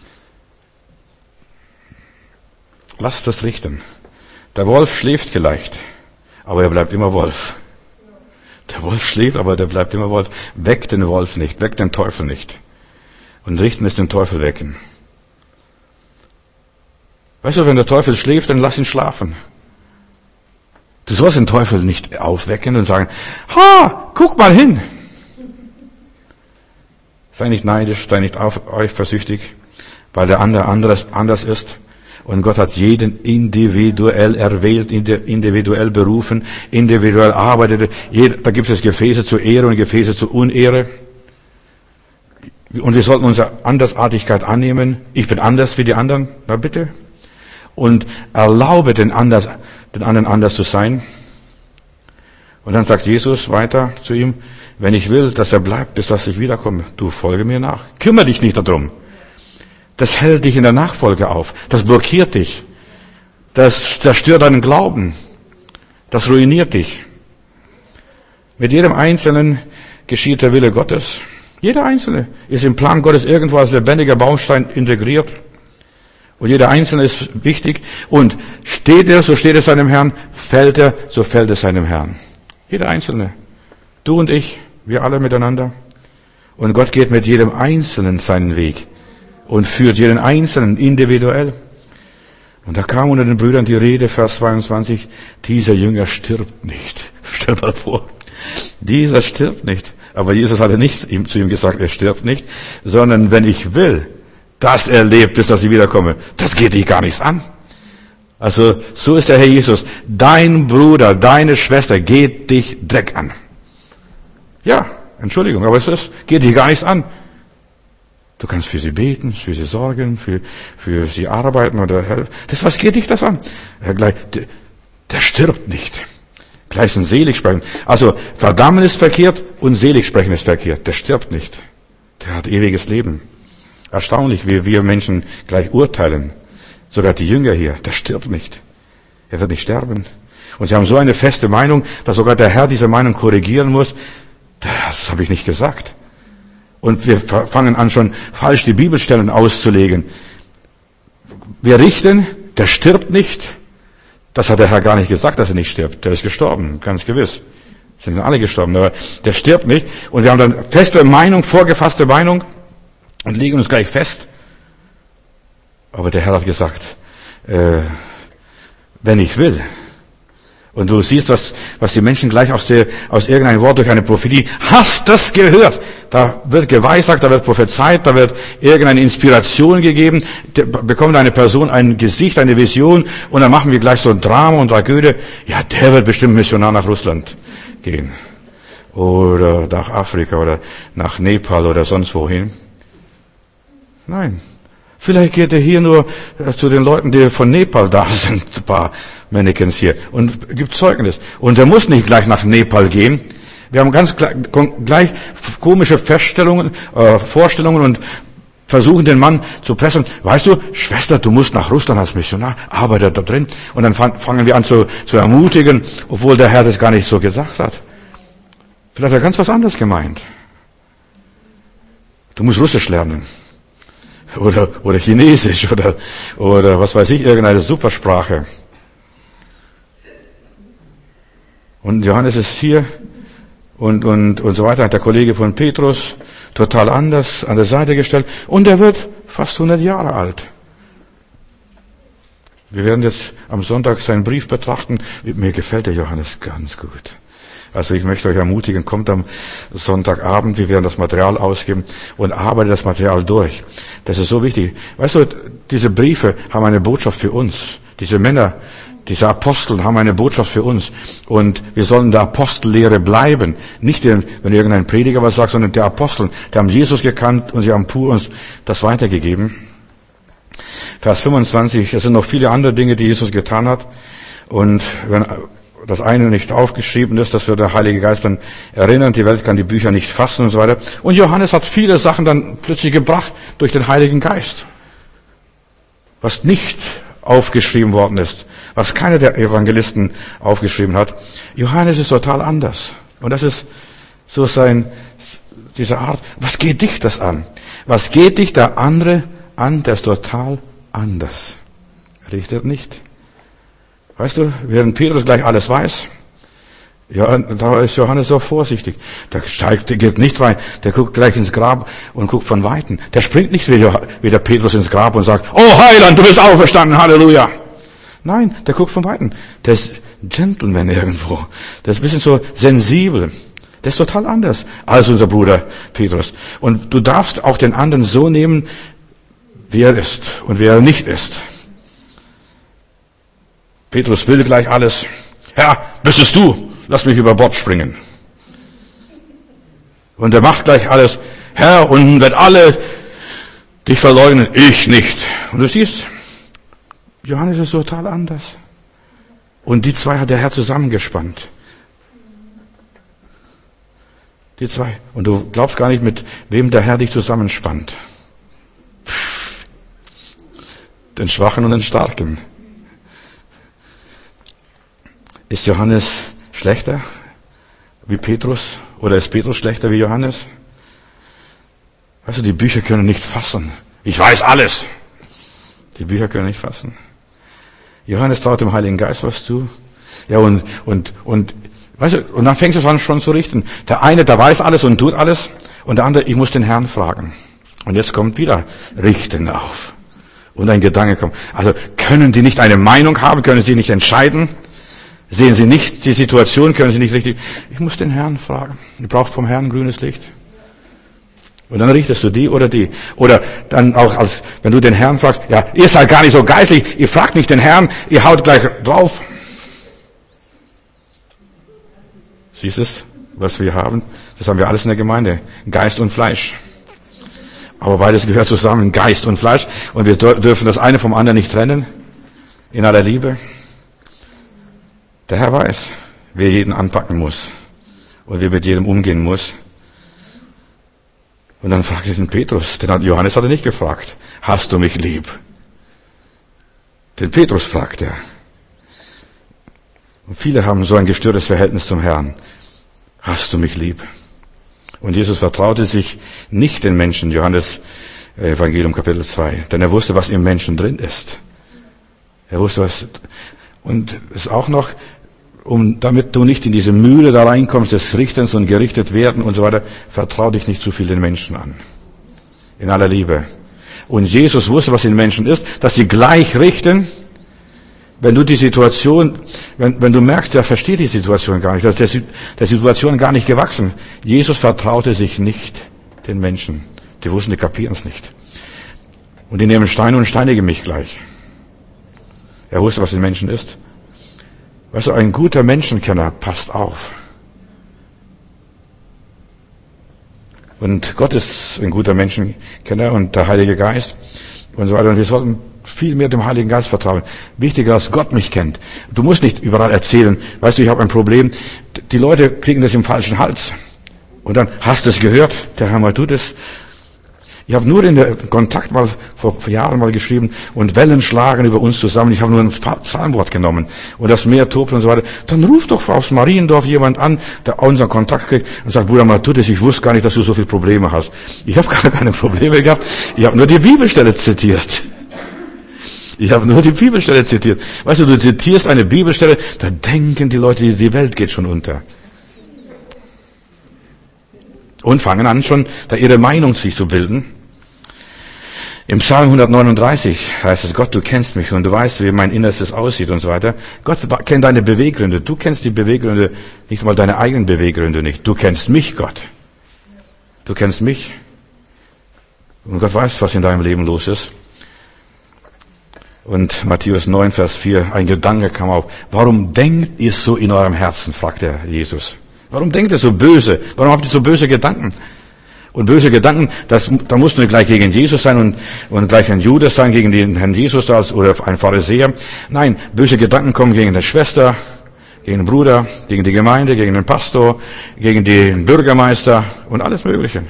Speaker 1: Lasst das richten. Der Wolf schläft vielleicht, aber er bleibt immer Wolf. Der Wolf schläft, aber der bleibt immer Wolf. Weck den Wolf nicht, weck den Teufel nicht. Und richten ist den Teufel wecken. Weißt du, wenn der Teufel schläft, dann lass ihn schlafen. Du sollst den Teufel nicht aufwecken und sagen, ha, guck mal hin. Sei nicht neidisch, sei nicht eifersüchtig, weil der andere anders, anders ist. Und Gott hat jeden individuell erwählt, individuell berufen, individuell arbeitet. Da gibt es Gefäße zur Ehre und Gefäße zur Unehre. Und wir sollten unsere Andersartigkeit annehmen. Ich bin anders wie die anderen. Na bitte. Und erlaube den, anders, den anderen anders zu sein. Und dann sagt Jesus weiter zu ihm, wenn ich will, dass er bleibt, bis dass ich wiederkomme, du folge mir nach. Kümmere dich nicht darum. Das hält dich in der Nachfolge auf. Das blockiert dich. Das zerstört deinen Glauben. Das ruiniert dich. Mit jedem Einzelnen geschieht der Wille Gottes. Jeder Einzelne ist im Plan Gottes irgendwo als lebendiger Baustein integriert. Und jeder Einzelne ist wichtig. Und steht er, so steht es seinem Herrn. Fällt er, so fällt es seinem Herrn. Jeder Einzelne. Du und ich, wir alle miteinander. Und Gott geht mit jedem Einzelnen seinen Weg. Und führt jeden Einzelnen individuell. Und da kam unter den Brüdern die Rede, Vers zweiundzwanzig, dieser Jünger stirbt nicht. Stell mal vor. Dieser stirbt nicht. Aber Jesus hatte nicht zu ihm gesagt, er stirbt nicht, sondern wenn ich will, dass er lebt, bis dass ich wiederkomme, das geht dich gar nichts an. Also so ist der Herr Jesus. Dein Bruder, deine Schwester geht dich Dreck an. Ja, Entschuldigung, aber es ist, geht dich gar nichts an. Du kannst für sie beten, für sie sorgen, für, für sie arbeiten oder helfen. Das, was geht dich das an? Der, der, der stirbt nicht. Gleich ein Seligsprechen. Also verdammen ist verkehrt und Seligsprechen ist verkehrt. Der stirbt nicht. Der hat ewiges Leben. Erstaunlich, wie wir Menschen gleich urteilen. Sogar die Jünger hier, der stirbt nicht. Er wird nicht sterben. Und sie haben so eine feste Meinung, dass sogar der Herr diese Meinung korrigieren muss. Das habe ich nicht gesagt. Und wir fangen an, schon falsch die Bibelstellen auszulegen. Wir richten, der stirbt nicht. Das hat der Herr gar nicht gesagt, dass er nicht stirbt. Der ist gestorben, ganz gewiss. Sind alle gestorben, aber der stirbt nicht. Und wir haben dann feste Meinung, vorgefasste Meinung und legen uns gleich fest. Aber der Herr hat gesagt, äh, wenn ich will. Und du siehst, was, was die Menschen gleich aus, der, aus irgendeinem Wort durch eine Prophetie, hast das gehört? Da wird geweissagt, da wird prophezeit, da wird irgendeine Inspiration gegeben, da bekommt eine Person ein Gesicht, eine Vision, und dann machen wir gleich so ein Drama und Tragödie. Ja, der wird bestimmt Missionar nach Russland gehen. Oder nach Afrika oder nach Nepal oder sonst wohin. Nein. Vielleicht geht er hier nur zu den Leuten, die von Nepal da sind, ein paar Mannequins hier, und gibt Zeugnis. Und er muss nicht gleich nach Nepal gehen. Wir haben ganz gleich komische Feststellungen, äh, Vorstellungen und versuchen den Mann zu pressen. Weißt du, Schwester, du musst nach Russland als Missionar, arbeite da drin. Und dann fangen wir an zu, zu ermutigen, obwohl der Herr das gar nicht so gesagt hat. Vielleicht hat er ganz was anderes gemeint. Du musst Russisch lernen. Oder, oder Chinesisch, oder, oder was weiß ich, irgendeine Supersprache. Und Johannes ist hier, und, und, und so weiter, hat der Kollege von Petrus total anders an der Seite gestellt, und er wird fast hundert Jahre alt. Wir werden jetzt am Sonntag seinen Brief betrachten. Mir gefällt der Johannes ganz gut. Also ich möchte euch ermutigen, kommt am Sonntagabend, wir werden das Material ausgeben und arbeitet das Material durch. Das ist so wichtig. Weißt du, diese Briefe haben eine Botschaft für uns. Diese Männer, diese Apostel haben eine Botschaft für uns. Und wir sollen der Apostellehre bleiben. Nicht, wenn irgendein Prediger was sagt, sondern der Apostel. Die haben Jesus gekannt und sie haben pur uns das weitergegeben. Vers fünfundzwanzig, es sind noch viele andere Dinge, die Jesus getan hat. Und wenn das eine nicht aufgeschrieben ist, das wird der Heilige Geist dann erinnern. Die Welt kann die Bücher nicht fassen und so weiter. Und Johannes hat viele Sachen dann plötzlich gebracht durch den Heiligen Geist. Was nicht aufgeschrieben worden ist, was keiner der Evangelisten aufgeschrieben hat. Johannes ist total anders. Und das ist so sein, diese Art. Was geht dich das an? Was geht dich der andere an, der ist total anders? Richtet nicht. Weißt du, während Petrus gleich alles weiß, ja, da ist Johannes so vorsichtig. Der steigt, der geht nicht rein, der guckt gleich ins Grab und guckt von Weitem. Der springt nicht wie, wie der Petrus ins Grab und sagt, oh Heiland, du bist auferstanden, Halleluja. Nein, der guckt von Weitem. Der ist Gentleman irgendwo. Der ist ein bisschen so sensibel. Der ist total anders als unser Bruder Petrus. Und du darfst auch den anderen so nehmen, wie er ist und wie er nicht ist. Petrus will gleich alles. Herr, bist es du? Lass mich über Bord springen. Und er macht gleich alles. Herr, und wenn alle dich verleugnen, ich nicht. Und du siehst, Johannes ist total anders. Und die zwei hat der Herr zusammengespannt. Die zwei. Und du glaubst gar nicht, mit wem der Herr dich zusammenspannt. Pff. Den Schwachen und den Starken. Ist Johannes schlechter wie Petrus? Oder ist Petrus schlechter wie Johannes? Also die Bücher können nicht fassen. Ich weiß alles. Die Bücher können nicht fassen. Johannes traut dem Heiligen Geist was zu. Ja, und, und, und, weißt du, und dann fängst du an schon zu richten. Der eine, der weiß alles und tut alles. Und der andere, ich muss den Herrn fragen. Und jetzt kommt wieder Richten auf. Und ein Gedanke kommt. Also, können die nicht eine Meinung haben? Können sie nicht entscheiden? Sehen sie nicht die Situation? Können sie nicht richtig? Ich muss den Herrn fragen. Du brauchst vom Herrn grünes Licht. Und dann richtest du die oder die. Oder dann auch, als wenn du den Herrn fragst, ja, ihr seid gar nicht so geistlich, ihr fragt nicht den Herrn, ihr haut gleich drauf. Siehst du es, was wir haben? Das haben wir alles in der Gemeinde. Geist und Fleisch. Aber beides gehört zusammen, Geist und Fleisch. Und wir dürfen das eine vom anderen nicht trennen. In aller Liebe. Der Herr weiß, wer jeden anpacken muss. Und wer mit jedem umgehen muss. Und dann fragt er den Petrus, den Johannes hat er nicht gefragt, hast du mich lieb? Den Petrus fragt er. Und viele haben so ein gestörtes Verhältnis zum Herrn. Hast du mich lieb? Und Jesus vertraute sich nicht den Menschen, Johannes Evangelium Kapitel zwei, denn er wusste, was im Menschen drin ist. Er wusste was, und es ist auch noch, um, damit du nicht in diese Mühle da reinkommst, des Richtens und gerichtet werden und so weiter, vertrau dich nicht zu viel den Menschen an. In aller Liebe. Und Jesus wusste, was in Menschen ist, dass sie gleich richten, wenn du die Situation, wenn, wenn du merkst, der versteht die Situation gar nicht, dass der, der Situation gar nicht gewachsen. Jesus vertraute sich nicht den Menschen. Die wussten, die kapieren es nicht. Und die nehmen Steine und steinigen mich gleich. Er wusste, was in Menschen ist. Weißt du, ein guter Menschenkenner passt auf. Und Gott ist ein guter Menschenkenner und der Heilige Geist und so weiter. Und wir sollten viel mehr dem Heiligen Geist vertrauen. Wichtiger, dass Gott mich kennt. Du musst nicht überall erzählen, weißt du, ich habe ein Problem. Die Leute kriegen das im falschen Hals. Und dann, hast du es gehört? Der Herr mal tut es. Ich habe nur in der Kontakt mal vor Jahren mal geschrieben, und Wellen schlagen über uns zusammen. Ich habe nur ein Psalmwort genommen und das Meer tobt und so weiter. Dann ruft doch aus Mariendorf jemand an, der unseren Kontakt kriegt und sagt, Bruder Matthäus, ich wusste gar nicht, dass du so viele Probleme hast. Ich habe gar keine Probleme gehabt. Ich habe nur die Bibelstelle zitiert. Ich habe nur die Bibelstelle zitiert. Weißt du, du zitierst eine Bibelstelle, da denken die Leute, die Welt geht schon unter. Und fangen an schon, da ihre Meinung sich zu bilden. Im Psalm hundertneununddreißig heißt es, Gott, du kennst mich und du weißt, wie mein Innerstes aussieht und so weiter. Gott kennt deine Beweggründe. Du kennst die Beweggründe, nicht mal deine eigenen Beweggründe nicht. Du kennst mich, Gott. Du kennst mich. Und Gott weiß, was in deinem Leben los ist. Und Matthäus neun, Vers vier, ein Gedanke kam auf. Warum denkt ihr so in eurem Herzen, fragt der Jesus. Warum denkt ihr so böse? Warum habt ihr so böse Gedanken? Und böse Gedanken, das, da musst du nicht gleich gegen Jesus sein und, und gleich ein Judas sein, gegen den Herrn Jesus als, oder ein Pharisäer. Nein, böse Gedanken kommen gegen die Schwester, gegen den Bruder, gegen die Gemeinde, gegen den Pastor, gegen den Bürgermeister und alles Mögliche.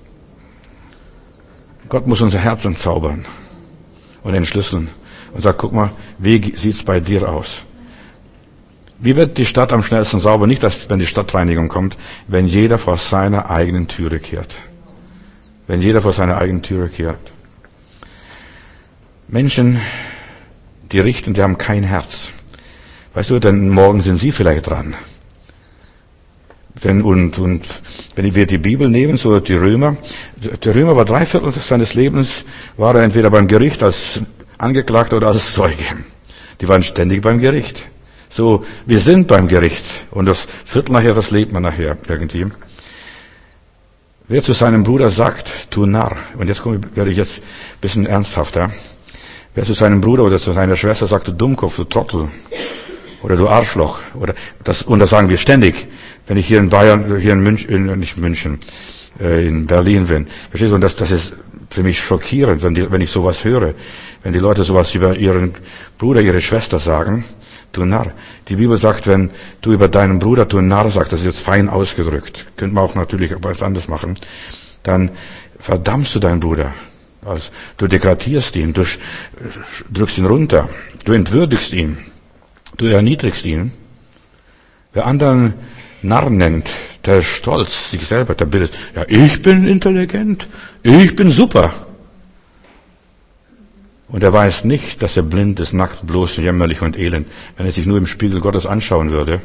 Speaker 1: Gott muss unser Herzen zaubern und entschlüsseln und sagt, guck mal, wie sieht's bei dir aus? Wie wird die Stadt am schnellsten sauber? Nicht, dass, wenn die Stadtreinigung kommt, wenn jeder vor seiner eigenen Türe kehrt. Wenn jeder vor seiner eigenen Türe kehrt. Menschen, die richten, die haben kein Herz. Weißt du, denn morgen sind sie vielleicht dran. Denn, und, und, wenn wir die Bibel nehmen, so die Römer, der Römer war drei Viertel seines Lebens, war er entweder beim Gericht als Angeklagter oder als Zeuge. Die waren ständig beim Gericht. So, wir sind beim Gericht. Und das Viertel nachher, das lebt man nachher irgendwie. Wer zu seinem Bruder sagt, du Narr, und jetzt komme ich, werde ich jetzt ein bisschen ernsthafter. Wer zu seinem Bruder oder zu seiner Schwester sagt, du Dummkopf, du Trottel, oder du Arschloch, oder das, und das sagen wir ständig. Wenn ich hier in Bayern, hier in München, nicht München, äh, in Berlin bin. Verstehst du? Und das, das ist für mich schockierend, wenn, die, wenn ich sowas höre. Wenn die Leute sowas über ihren Bruder, ihre Schwester sagen, du Narr. Die Bibel sagt, wenn du über deinen Bruder du Narr sagst, das ist jetzt fein ausgedrückt, könnte man auch natürlich was anderes machen, dann verdammst du deinen Bruder. Also, du degradierst ihn, du drückst ihn runter, du entwürdigst ihn, du erniedrigst ihn. Wer anderen Narr nennt, der ist stolz, sich selber, der bildet, ja, ich bin intelligent, ich bin super. Und er weiß nicht, dass er blind ist, nackt, bloß, jämmerlich und elend, wenn er sich nur im Spiegel Gottes anschauen würde.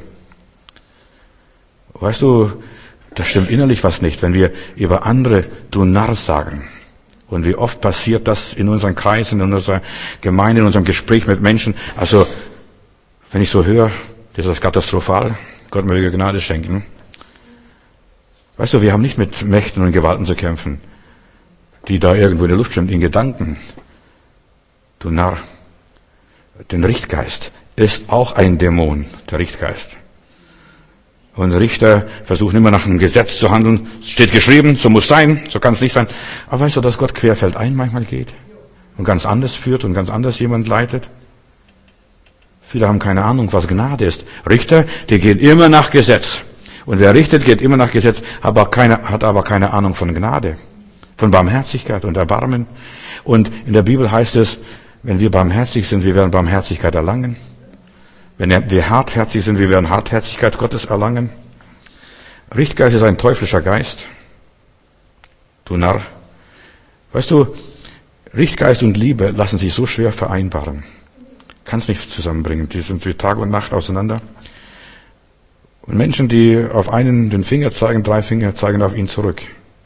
Speaker 1: Weißt du, da stimmt innerlich was nicht, wenn wir über andere du Narr sagen. Und wie oft passiert das in unseren Kreisen, in unserer Gemeinde, in unserem Gespräch mit Menschen. Also, wenn ich so höre, das ist katastrophal. Gott möge Gnade schenken. Weißt du, wir haben nicht mit Mächten und Gewalten zu kämpfen, die da irgendwo in der Luft schwimmen, in Gedanken. Du Narr. Den Richtgeist ist auch ein Dämon, der Richtgeist. Und Richter versuchen immer nach einem Gesetz zu handeln. Es steht geschrieben, so muss sein, so kann es nicht sein. Aber weißt du, dass Gott querfeldein manchmal geht und ganz anders führt und ganz anders jemand leitet? Viele haben keine Ahnung, was Gnade ist. Richter, die gehen immer nach Gesetz. Und wer richtet, geht immer nach Gesetz, aber keine, hat aber keine Ahnung von Gnade, von Barmherzigkeit und Erbarmen. Und in der Bibel heißt es, wenn wir barmherzig sind, wir werden Barmherzigkeit erlangen. Wenn wir hartherzig sind, wir werden Hartherzigkeit Gottes erlangen. Richtgeist ist ein teuflischer Geist. Du Narr. Weißt du, Richtgeist und Liebe lassen sich so schwer vereinbaren. Kannst nicht zusammenbringen. Die sind wie Tag und Nacht auseinander. Und Menschen, die auf einen den Finger zeigen, drei Finger zeigen auf ihn zurück.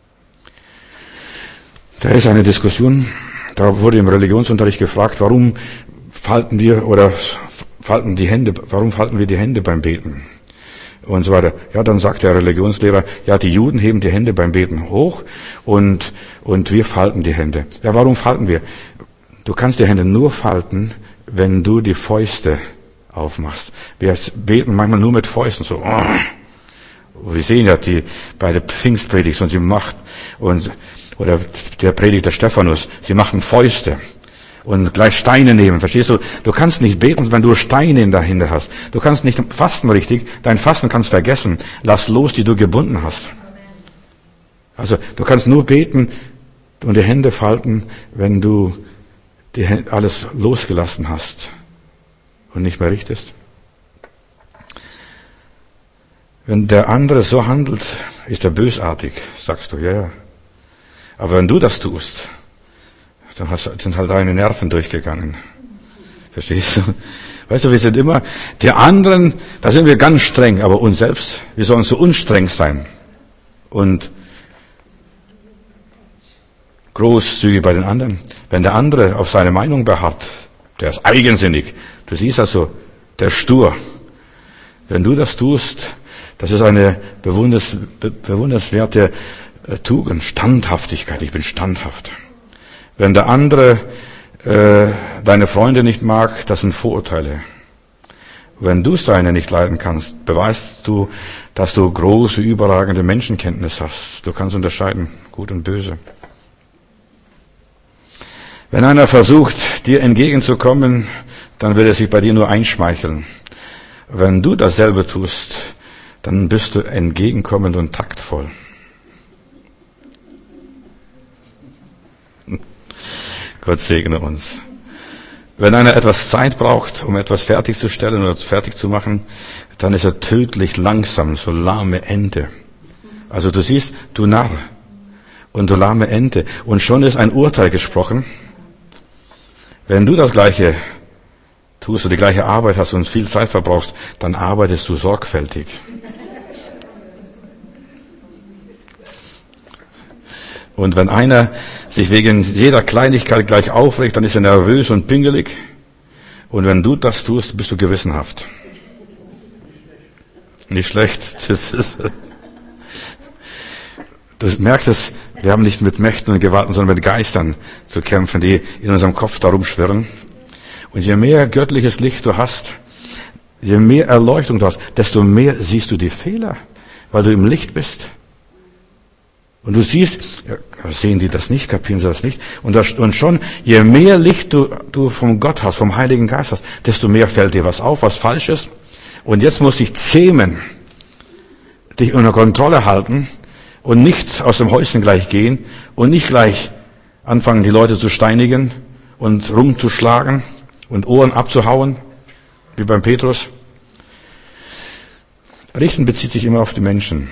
Speaker 1: Da ist eine Diskussion. Da wurde im Religionsunterricht gefragt, warum falten wir oder falten die Hände, warum falten wir die Hände beim Beten? Und so weiter. Ja, dann sagt der Religionslehrer, ja, die Juden heben die Hände beim Beten hoch und, und wir falten die Hände. Ja, warum falten wir? Du kannst die Hände nur falten, wenn du die Fäuste aufmachst. Wir beten manchmal nur mit Fäusten, so, oh. Wir sehen ja die, bei der Pfingstpredigt, und sie macht, und, oder der Predigt der Stephanus, sie machten Fäuste und gleich Steine nehmen, verstehst du? Du kannst nicht beten, wenn du Steine in der Hände hast. Du kannst nicht fasten richtig, dein Fasten kannst vergessen. Lass los, die du gebunden hast. Also, du kannst nur beten und die Hände falten, wenn du die Hände, alles losgelassen hast und nicht mehr richtest. Wenn der andere so handelt, ist er bösartig, sagst du, ja, ja. Aber wenn du das tust, dann hast, sind halt deine Nerven durchgegangen. Verstehst du? Weißt du, wir sind immer, die anderen, da sind wir ganz streng, aber uns selbst, wir sollen so unstreng sein. Und großzügig bei den anderen. Wenn der andere auf seine Meinung beharrt, der ist eigensinnig. Du siehst also, der ist stur. Wenn du das tust, das ist eine bewunders, bewundernswerte Tugend, Standhaftigkeit. Ich bin standhaft. Wenn der andere äh, deine Freunde nicht mag, das sind Vorurteile. Wenn du seine nicht leiden kannst, beweist du, dass du große, überragende Menschenkenntnis hast. Du kannst unterscheiden, gut und böse. Wenn einer versucht, dir entgegenzukommen, dann will er sich bei dir nur einschmeicheln. Wenn du dasselbe tust, dann bist du entgegenkommend und taktvoll. Gott segne uns. Wenn einer etwas Zeit braucht, um etwas fertigzustellen oder fertig zu machen, dann ist er tödlich langsam, so lahme Ente. Also du siehst, du Narr und du lahme Ente. Und schon ist ein Urteil gesprochen. Wenn du das Gleiche tust, du die gleiche Arbeit hast und viel Zeit verbrauchst, dann arbeitest du sorgfältig. Und wenn einer sich wegen jeder Kleinigkeit gleich aufregt, dann ist er nervös und pingelig. Und wenn du das tust, bist du gewissenhaft. Nicht schlecht. Das ist, du merkst es, wir haben nicht mit Mächten und Gewalten, sondern mit Geistern zu kämpfen, die in unserem Kopf darum schwirren. Und je mehr göttliches Licht du hast, je mehr Erleuchtung du hast, desto mehr siehst du die Fehler, weil du im Licht bist. Und du siehst, ja, sehen die das nicht, kapieren sie das nicht? Und, das, und schon, je mehr Licht du, du vom Gott hast, vom Heiligen Geist hast, desto mehr fällt dir was auf, was falsch ist. Und jetzt musst du dich zähmen, dich unter Kontrolle halten und nicht aus dem Häuschen gleich gehen und nicht gleich anfangen, die Leute zu steinigen und rumzuschlagen und Ohren abzuhauen, wie beim Petrus. Richten bezieht sich immer auf die Menschen.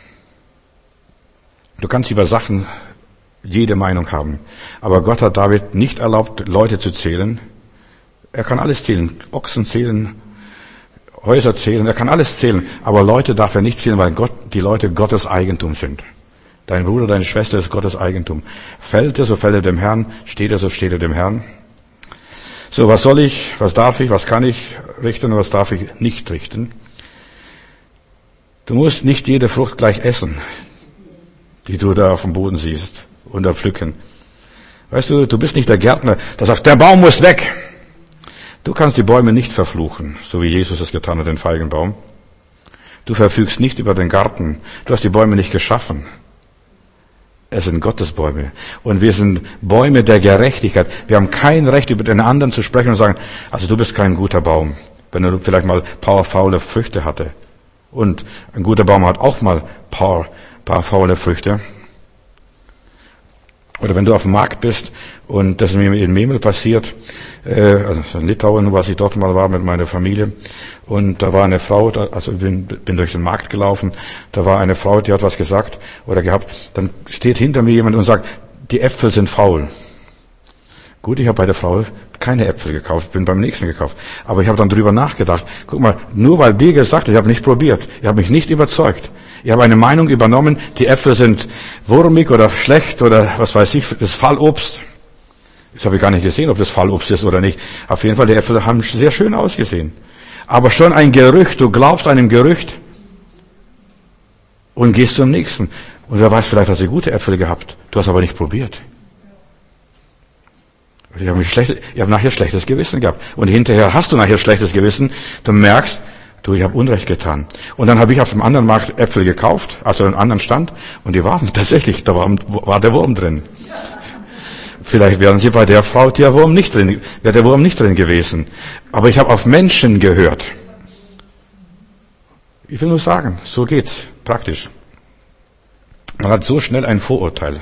Speaker 1: Du kannst über Sachen jede Meinung haben. Aber Gott hat David nicht erlaubt, Leute zu zählen. Er kann alles zählen. Ochsen zählen, Häuser zählen, er kann alles zählen. Aber Leute darf er nicht zählen, weil Gott, die Leute Gottes Eigentum sind. Dein Bruder, deine Schwester ist Gottes Eigentum. Fällt er, so fällt er dem Herrn. Steht er, so steht er dem Herrn. So, was soll ich, was darf ich, was kann ich richten und was darf ich nicht richten? Du musst nicht jede Frucht gleich essen, die du da auf dem Boden siehst und da pflücken. Weißt du, du bist nicht der Gärtner, der sagt, der Baum muss weg. Du kannst die Bäume nicht verfluchen, so wie Jesus es getan hat, den Feigenbaum. Du verfügst nicht über den Garten. Du hast die Bäume nicht geschaffen. Es sind Gottes Bäume. Und wir sind Bäume der Gerechtigkeit. Wir haben kein Recht, über den anderen zu sprechen und sagen, also du bist kein guter Baum, wenn er vielleicht mal paar faule Früchte hatte. Und ein guter Baum hat auch mal paar paar faule Früchte. Oder wenn du auf dem Markt bist, und das ist mir in Memel passiert, äh, also in Litauen, was ich dort mal war mit meiner Familie, und da war eine Frau, also ich bin, bin durch den Markt gelaufen, da war eine Frau, die hat was gesagt oder gehabt, dann steht hinter mir jemand und sagt, die Äpfel sind faul. Gut, ich habe bei der Frau keine Äpfel gekauft, bin beim nächsten gekauft. Aber ich habe dann drüber nachgedacht. Guck mal, nur weil die gesagt hat, ich habe nicht probiert, ich habe mich nicht überzeugt. Ich habe eine Meinung übernommen, die Äpfel sind wurmig oder schlecht oder was weiß ich, das Fallobst. Das habe ich gar nicht gesehen, ob das Fallobst ist oder nicht. Auf jeden Fall, die Äpfel haben sehr schön ausgesehen. Aber schon ein Gerücht, du glaubst einem Gerücht und gehst zum nächsten. Und wer weiß, vielleicht hast du gute Äpfel gehabt, du hast aber nicht probiert. Ich habe, mich schlecht, ich habe nachher schlechtes Gewissen gehabt. Und hinterher hast du nachher schlechtes Gewissen. Du merkst, du, ich habe Unrecht getan. Und dann habe ich auf dem anderen Markt Äpfel gekauft, also einen anderen Stand. Und die waren tatsächlich, da war, war der Wurm drin. Vielleicht wären sie bei der Frau, der Wurm nicht drin, wäre der Wurm nicht drin gewesen. Aber ich habe auf Menschen gehört. Ich will nur sagen, so geht's praktisch. Man hat so schnell ein Vorurteil.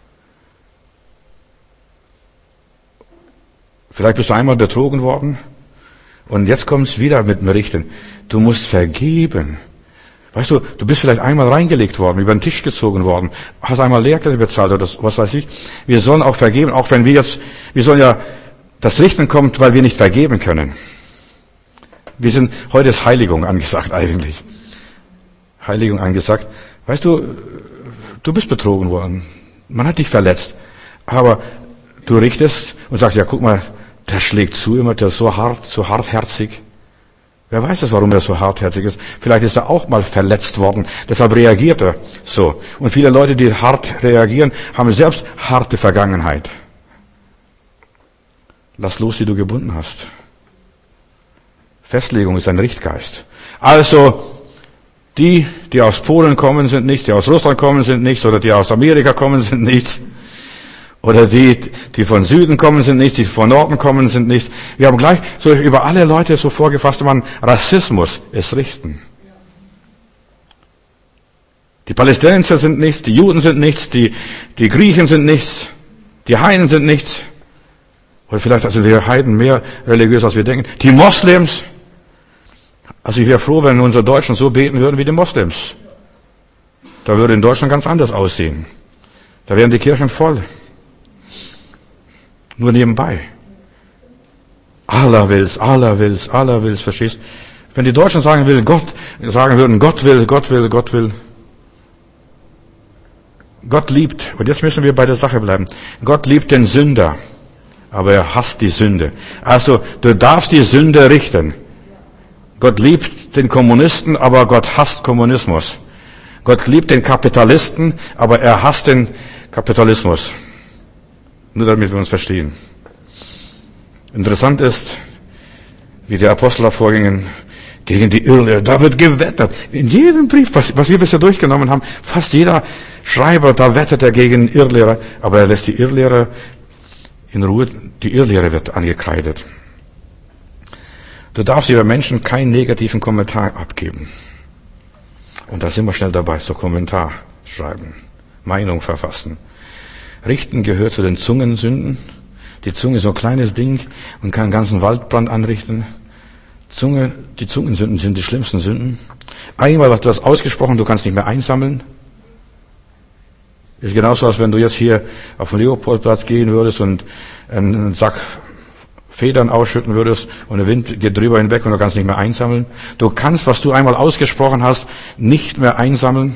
Speaker 1: Vielleicht bist du einmal betrogen worden und jetzt kommst wieder mit dem Richten. Du musst vergeben. Weißt du, du bist vielleicht einmal reingelegt worden, über den Tisch gezogen worden, hast einmal Lehrgeld bezahlt oder was weiß ich. Wir sollen auch vergeben, auch wenn wir jetzt, wir sollen ja, das Richten kommt, weil wir nicht vergeben können. Wir sind, heute ist Heiligung angesagt eigentlich. Heiligung angesagt. Weißt du, du bist betrogen worden. Man hat dich verletzt. Aber du richtest und sagst, ja, guck mal, der schlägt zu immer, der ist so hart, so hartherzig. Wer weiß das, warum er so hartherzig ist? Vielleicht ist er auch mal verletzt worden, deshalb reagiert er so. Und viele Leute, die hart reagieren, haben selbst harte Vergangenheit. Lass los, die du gebunden hast. Festlegung ist ein Richtgeist. Also, die, die aus Polen kommen, sind nichts, die aus Russland kommen, sind nichts, oder die aus Amerika kommen, sind nichts. Oder die, die von Süden kommen, sind nichts, die von Norden kommen, sind nichts. Wir haben gleich so über alle Leute so vorgefasst, man, Rassismus ist Richten. Die Palästinenser sind nichts, die Juden sind nichts, die, die Griechen sind nichts, die Heiden sind nichts. Oder vielleicht sind die Heiden mehr religiös, als wir denken. Die Moslems. Also ich wäre froh, wenn unsere Deutschen so beten würden wie die Moslems. Da würde in Deutschland ganz anders aussehen. Da wären die Kirchen voll. Nur nebenbei. Allah will's, Allah will's, Allah will's, verstehst? Wenn die Deutschen sagen will, Gott, sagen würden, Gott will, Gott will, Gott will. Gott liebt, und jetzt müssen wir bei der Sache bleiben. Gott liebt den Sünder, aber er hasst die Sünde. Also, du darfst die Sünde richten. Gott liebt den Kommunisten, aber Gott hasst Kommunismus. Gott liebt den Kapitalisten, aber er hasst den Kapitalismus. Nur damit wir uns verstehen. Interessant ist, wie die Apostel vorgingen. gegen die Irrlehrer. Da wird gewettert. In jedem Brief, was, was wir bisher durchgenommen haben, fast jeder Schreiber, da wettert er gegen Irrlehrer, aber er lässt die Irrlehrer in Ruhe. Die Irrlehre wird angekreidet. Du darfst über Menschen keinen negativen Kommentar abgeben. Und da sind wir schnell dabei, so Kommentar schreiben, Meinung verfassen. Richten gehört zu den Zungensünden. Die Zunge ist so ein kleines Ding und kann einen ganzen Waldbrand anrichten. Zunge, die Zungensünden sind die schlimmsten Sünden. Einmal hast du das ausgesprochen, du kannst nicht mehr einsammeln. Ist genauso, als wenn du jetzt hier auf den Leopoldplatz gehen würdest und einen Sack Federn ausschütten würdest und der Wind geht drüber hinweg und du kannst nicht mehr einsammeln. Du kannst, was du einmal ausgesprochen hast, nicht mehr einsammeln.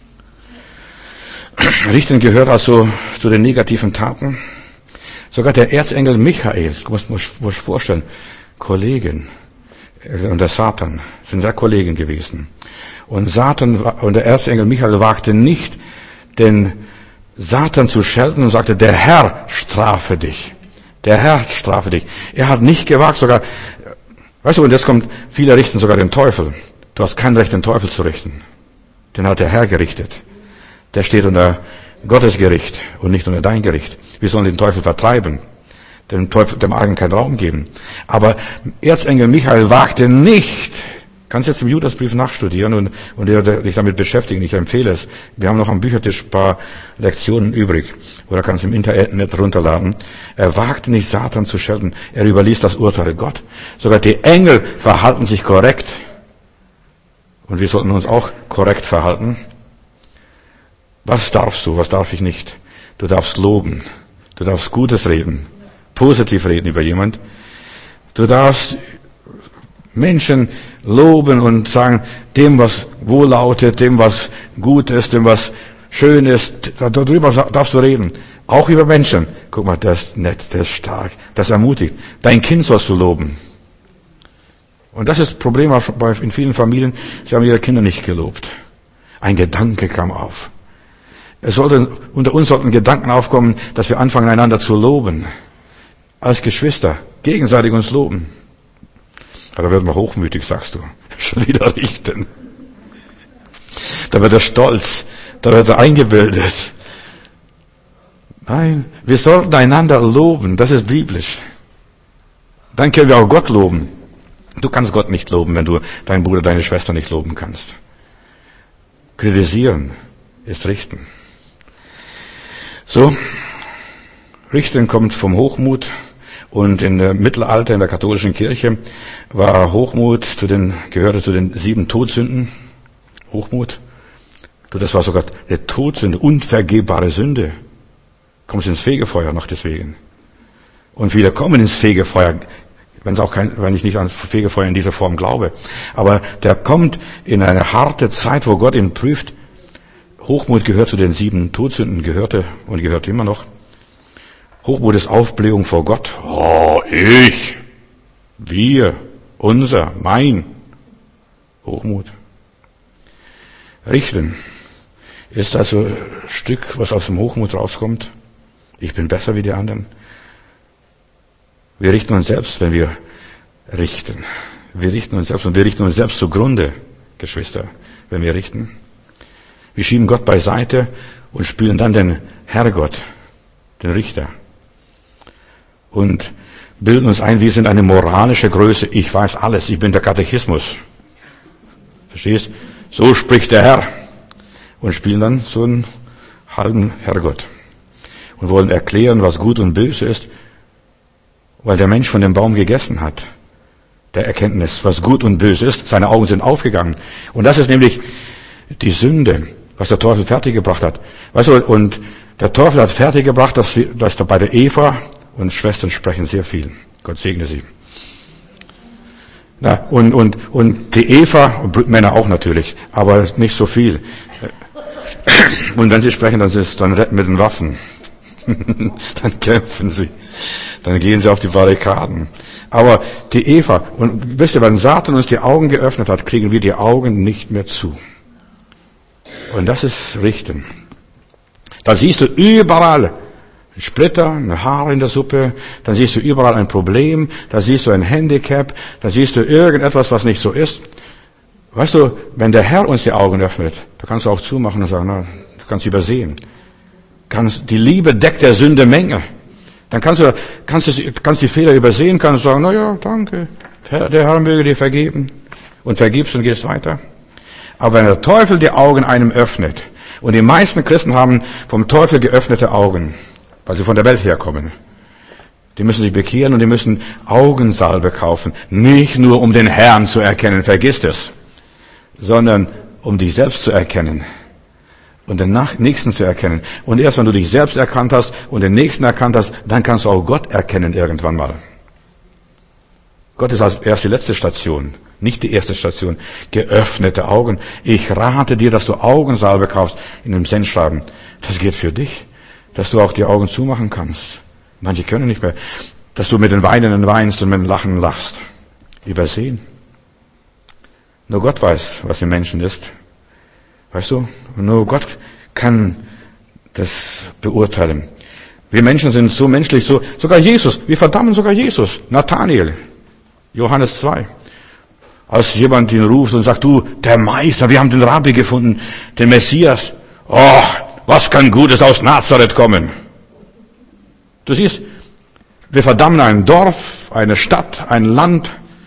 Speaker 1: Richten gehört also zu den negativen Taten. Sogar der Erzengel Michael, du musst dir vorstellen, Kollegen und der Satan sind ja Kollegen gewesen. Und Satan und der Erzengel Michael wagte nicht, den Satan zu schelten und sagte, der Herr strafe dich. Der Herr strafe dich. Er hat nicht gewagt, sogar, weißt du, und jetzt kommt, viele richten sogar den Teufel. Du hast kein Recht, den Teufel zu richten. Den hat der Herr gerichtet. Der steht unter Gottes Gericht und nicht unter dein Gericht. Wir sollen den Teufel vertreiben, dem Teufel, dem Argen keinen Raum geben. Aber Erzengel Michael wagte nicht, kannst jetzt im Judasbrief nachstudieren und, und dich damit beschäftigen. Ich empfehle es. Wir haben noch am Büchertisch ein paar Lektionen übrig. Oder kannst du im Internet runterladen. Er wagte nicht, Satan zu schelten. Er überließ das Urteil Gott. Sogar die Engel verhalten sich korrekt. Und wir sollten uns auch korrekt verhalten. Was darfst du, was darf ich nicht? Du darfst loben. Du darfst Gutes reden. Positiv reden über jemand. Du darfst Menschen loben und sagen, dem, was wohllautet, dem, was gut ist, dem, was schön ist, darüber darfst du reden. Auch über Menschen. Guck mal, der ist nett, der ist stark, das ermutigt. Dein Kind sollst du loben. Und das ist das Problem in vielen Familien, sie haben ihre Kinder nicht gelobt. Ein Gedanke kam auf. Es sollte, unter uns sollten Gedanken aufkommen, dass wir anfangen, einander zu loben. Als Geschwister, gegenseitig uns loben. Da wird man hochmütig, sagst du. Schon wieder richten. Da wird er stolz. Da wird er eingebildet. Nein, wir sollten einander loben. Das ist biblisch. Dann können wir auch Gott loben. Du kannst Gott nicht loben, wenn du deinen Bruder, deine Schwester nicht loben kannst. Kritisieren ist richten. So, richten kommt vom Hochmut. Und in der Mittelalter, in der katholischen Kirche, war Hochmut zu den, gehörte zu den sieben Todsünden. Hochmut. Du, das war sogar eine Todsünde, unvergebbare Sünde. Kommst ins Fegefeuer noch deswegen. Und viele kommen ins Fegefeuer, wenn es auch kein, wenn ich nicht an Fegefeuer in dieser Form glaube. Aber der kommt in eine harte Zeit, wo Gott ihn prüft. Hochmut gehört zu den sieben Todsünden, gehörte und gehört immer noch. Hochmut ist Aufblähung vor Gott. Oh, ich, wir, unser, mein. Hochmut. Richten ist also ein Stück, was aus dem Hochmut rauskommt. Ich bin besser wie die anderen. Wir richten uns selbst, wenn wir richten. Wir richten uns selbst und wir richten uns selbst zugrunde, Geschwister, wenn wir richten. Wir schieben Gott beiseite und spielen dann den Herrgott, den Richter. Und bilden uns ein, wir sind eine moralische Größe. Ich weiß alles, ich bin der Katechismus. Verstehst? So spricht der Herr. Und spielen dann so einen halben Herrgott. Und wollen erklären, was gut und böse ist, weil der Mensch von dem Baum gegessen hat. Der Erkenntnis, was gut und böse ist. Seine Augen sind aufgegangen. Und das ist nämlich die Sünde, was der Teufel fertiggebracht hat. Weißt du, und der Teufel hat fertiggebracht, dass, wir, dass da bei der Eva, und Schwestern sprechen sehr viel. Gott segne sie. Na, und, und, und die Eva, und Männer auch natürlich, aber nicht so viel. Und wenn sie sprechen, dann ist es dann retten mit den Waffen. Dann kämpfen sie. Dann gehen sie auf die Barrikaden. Aber die Eva, und wisst ihr, wenn Satan uns die Augen geöffnet hat, kriegen wir die Augen nicht mehr zu. Und das ist Richten. Da siehst du überall ein Splitter, ein Haar in der Suppe, dann siehst du überall ein Problem, da siehst du ein Handicap, da siehst du irgendetwas, was nicht so ist. Weißt du, wenn der Herr uns die Augen öffnet, da kannst du auch zumachen und sagen, na, du kannst übersehen. Kannst, die Liebe deckt der Sünde Menge. Dann kannst du, kannst du, kannst die Fehler übersehen, kannst sagen, na ja, danke, der Herr möge dir vergeben. Und vergibst und gehst weiter. Aber wenn der Teufel die Augen einem öffnet, und die meisten Christen haben vom Teufel geöffnete Augen, weil sie von der Welt herkommen. Die müssen sich bekehren und die müssen Augensalbe kaufen. Nicht nur um den Herrn zu erkennen, vergiss es, sondern um dich selbst zu erkennen und den Nächsten zu erkennen. Und erst wenn du dich selbst erkannt hast und den Nächsten erkannt hast, dann kannst du auch Gott erkennen irgendwann mal. Gott ist als erst die letzte Station, nicht die erste Station. Geöffnete Augen. Ich rate dir, dass du Augensalbe kaufst in einem Sendschreiben. Das geht für dich, dass du auch die Augen zumachen kannst. Manche können nicht mehr. Dass du mit den Weinenden weinst und mit dem Lachen lachst. Übersehen. Nur Gott weiß, was im Menschen ist. Weißt du? Nur Gott kann das beurteilen. Wir Menschen sind so menschlich, so, sogar Jesus. Wir verdammen sogar Jesus. Nathanael. Johannes zwei. Als jemand ihn ruft und sagt, du, der Meister, wir haben den Rabbi gefunden, den Messias. Oh, was kann Gutes aus Nazareth kommen? Du siehst, wir verdammen ein Dorf, eine Stadt, ein Land,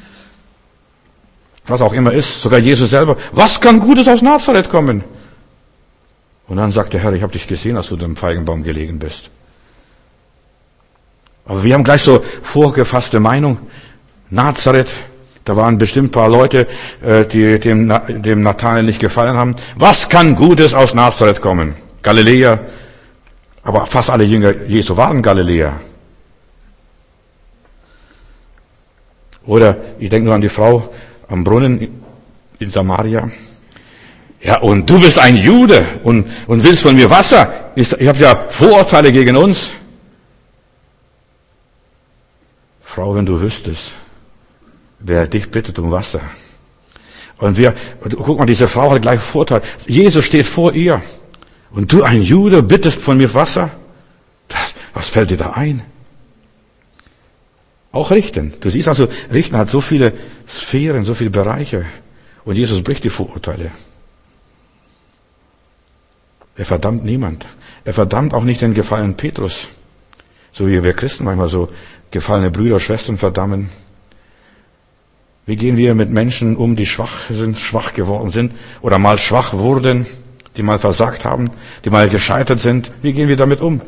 Speaker 1: was auch immer ist, sogar Jesus selber. Was kann Gutes aus Nazareth kommen? Und dann sagt der Herr, ich habe dich gesehen, als du unter dem Feigenbaum gelegen bist. Aber wir haben gleich so vorgefasste Meinung. Nazareth, da waren bestimmt ein paar Leute, die dem, dem Nathanael nicht gefallen haben. Was kann Gutes aus Nazareth kommen? Galiläa. Aber fast alle Jünger Jesu waren Galiläer. Oder ich denke nur an die Frau am Brunnen in Samaria. Ja, und du bist ein Jude und, und willst von mir Wasser. Ich, ich habe ja Vorurteile gegen uns. Frau, wenn du wüsstest, wer dich bittet um Wasser. Und wir, guck mal, diese Frau hat gleich Vorteil. Jesus steht vor ihr. Und du, ein Jude, bittest von mir Wasser? Das, was fällt dir da ein? Auch richten. Du siehst also, richten hat so viele Sphären, so viele Bereiche. Und Jesus bricht die Vorurteile. Er verdammt niemand. Er verdammt auch nicht den gefallenen Petrus. So wie wir Christen manchmal so gefallene Brüder, Schwestern verdammen. Wie gehen wir mit Menschen um, die schwach sind, schwach geworden sind oder mal schwach wurden, die mal versagt haben, die mal gescheitert sind? Wie gehen wir damit um?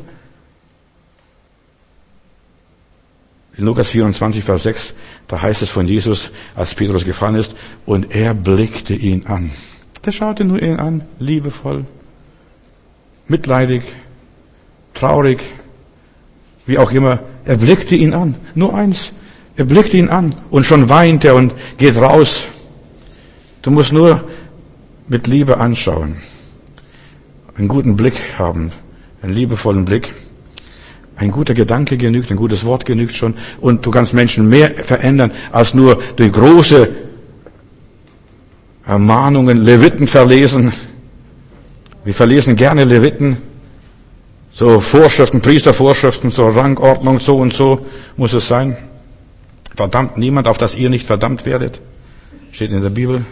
Speaker 1: In Lukas vierundzwanzig, Vers sechs, da heißt es von Jesus, als Petrus gefallen ist, und er blickte ihn an. Der schaute nur ihn an, liebevoll, mitleidig, traurig, wie auch immer. Er blickte ihn an, nur eins. Er blickte ihn an und schon weint er und geht raus. Du musst nur mit Liebe anschauen, einen guten Blick haben, einen liebevollen Blick. Ein guter Gedanke genügt, ein gutes Wort genügt schon. Und du kannst Menschen mehr verändern, als nur durch große Ermahnungen, Leviten verlesen. Wir verlesen gerne Leviten, so Vorschriften, Priestervorschriften, so Rangordnung, so und so muss es sein. Verdammt niemand, auf dass ihr nicht verdammt werdet. Steht in der Bibel.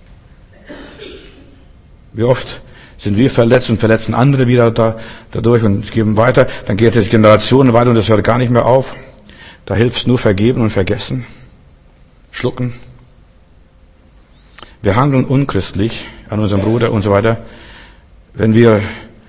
Speaker 1: Wie oft sind wir verletzt und verletzen andere wieder da, dadurch und geben weiter. Dann geht es Generationen weiter und das hört gar nicht mehr auf. Da hilft es nur vergeben und vergessen. Schlucken. Wir handeln unchristlich an unserem Bruder und so weiter, wenn wir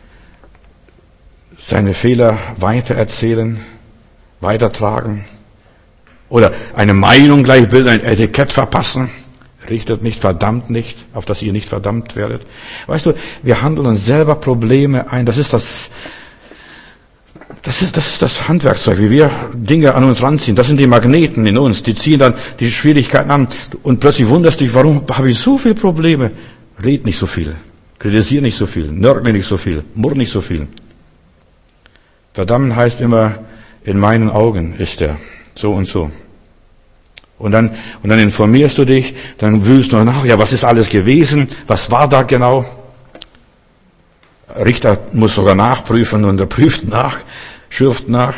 Speaker 1: seine Fehler weitererzählen, weitertragen. Oder eine Meinung gleich bilden, ein Etikett verpassen. Richtet nicht, verdammt nicht, auf dass ihr nicht verdammt werdet. Weißt du, wir handeln uns selber Probleme ein. Das ist das, das ist, das ist das Handwerkszeug, wie wir Dinge an uns ranziehen. Das sind die Magneten in uns, die ziehen dann die Schwierigkeiten an. Und plötzlich wunderst dich, warum habe ich so viele Probleme? Red nicht so viel. Kritisier nicht so viel. Nörgle nicht so viel. Murr nicht so viel. Verdammen heißt immer, in meinen Augen ist er so und so. Und dann, und dann informierst du dich, dann wühlst du nach, ja, was ist alles gewesen? Was war da genau? Richter muss sogar nachprüfen und er prüft nach, schürft nach.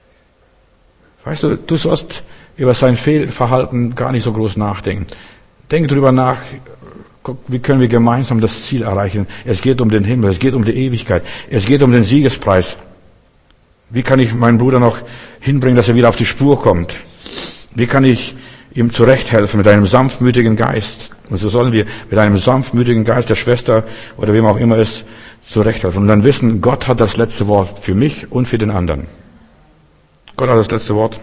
Speaker 1: Weißt du, du sollst über sein Fehlverhalten gar nicht so groß nachdenken. Denk drüber nach. Guck, wie können wir gemeinsam das Ziel erreichen? Es geht um den Himmel, es geht um die Ewigkeit, es geht um den Siegespreis. Wie kann ich meinen Bruder noch hinbringen, dass er wieder auf die Spur kommt? Wie kann ich ihm zurechthelfen mit einem sanftmütigen Geist? Und so sollen wir mit einem sanftmütigen Geist der Schwester oder wem auch immer es zurechthelfen. Und dann wissen, Gott hat das letzte Wort für mich und für den anderen. Gott hat das letzte Wort.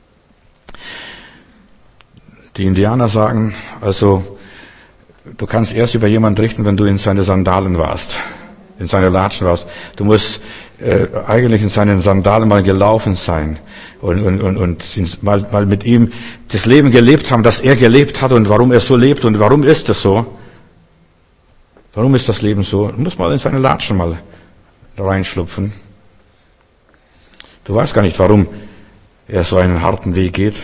Speaker 1: Die Indianer sagen, also, du kannst erst über jemanden richten, wenn du in seine Sandalen warst, in seine Latschen warst. Du musst äh, eigentlich in seinen Sandalen mal gelaufen sein und, und, und, und mal, mal mit ihm das Leben gelebt haben, das er gelebt hat und warum er so lebt und warum ist das so. Warum ist das Leben so? Du musst mal in seine Latschen mal reinschlupfen. Du weißt gar nicht, warum er so einen harten Weg geht.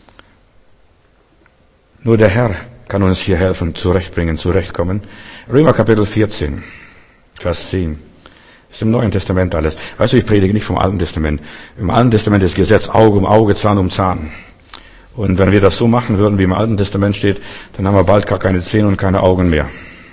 Speaker 1: Nur der Herr kann uns hier helfen, zurechtbringen, zurechtkommen. Römer Kapitel vierzehn, Vers zehn. Das ist im Neuen Testament alles. Weißt du, ich predige nicht vom Alten Testament. Im Alten Testament ist Gesetz Auge um Auge, Zahn um Zahn. Und wenn wir das so machen würden, wie im Alten Testament steht, dann haben wir bald gar keine Zähne und keine Augen mehr.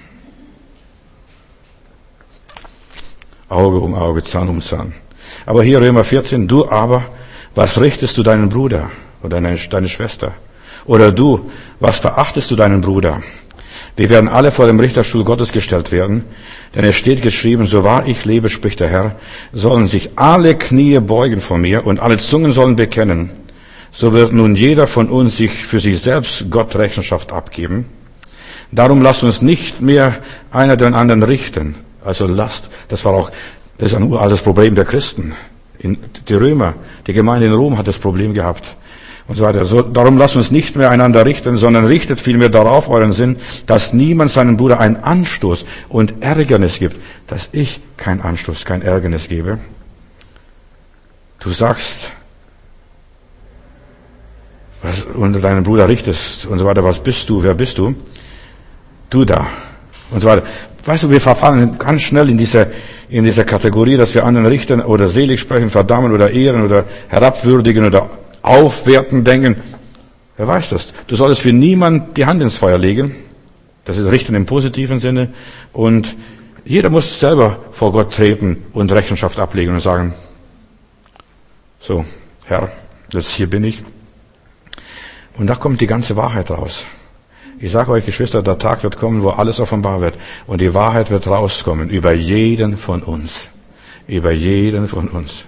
Speaker 1: Auge um Auge, Zahn um Zahn. Aber hier Römer vierzehn, du aber, was richtest du deinen Bruder oder deine, deine Schwester? Oder du, was verachtest du deinen Bruder? Wir werden alle vor dem Richterstuhl Gottes gestellt werden, denn es steht geschrieben, so wahr ich lebe, spricht der Herr, sollen sich alle Knie beugen vor mir und alle Zungen sollen bekennen. So wird nun jeder von uns sich für sich selbst Gott Rechenschaft abgeben. Darum lasst uns nicht mehr einer den anderen richten. Also lasst, das war auch, das ist ein uraltes Problem der Christen. In, die Römer, die Gemeinde in Rom hat das Problem gehabt. Und so weiter. So, darum lasst uns nicht mehr einander richten, sondern richtet vielmehr darauf euren Sinn, dass niemand seinem Bruder einen Anstoß und Ärgernis gibt, dass ich keinen Anstoß, kein Ärgernis gebe. Du sagst, was unter deinen Bruder richtest und so weiter, was bist du, wer bist du? Du da und so weiter. Weißt du, wir verfallen ganz schnell in dieser, in dieser Kategorie, dass wir anderen richten oder selig sprechen, verdammen oder ehren oder herabwürdigen oder aufwerten denken. Wer weiß das? Du solltest für niemand die Hand ins Feuer legen. Das ist richten im positiven Sinne. Und jeder muss selber vor Gott treten und Rechenschaft ablegen und sagen, so, Herr, jetzt hier bin ich. Und da kommt die ganze Wahrheit raus. Ich sage euch, Geschwister, der Tag wird kommen, wo alles offenbar wird. Und die Wahrheit wird rauskommen über jeden von uns. Über jeden von uns.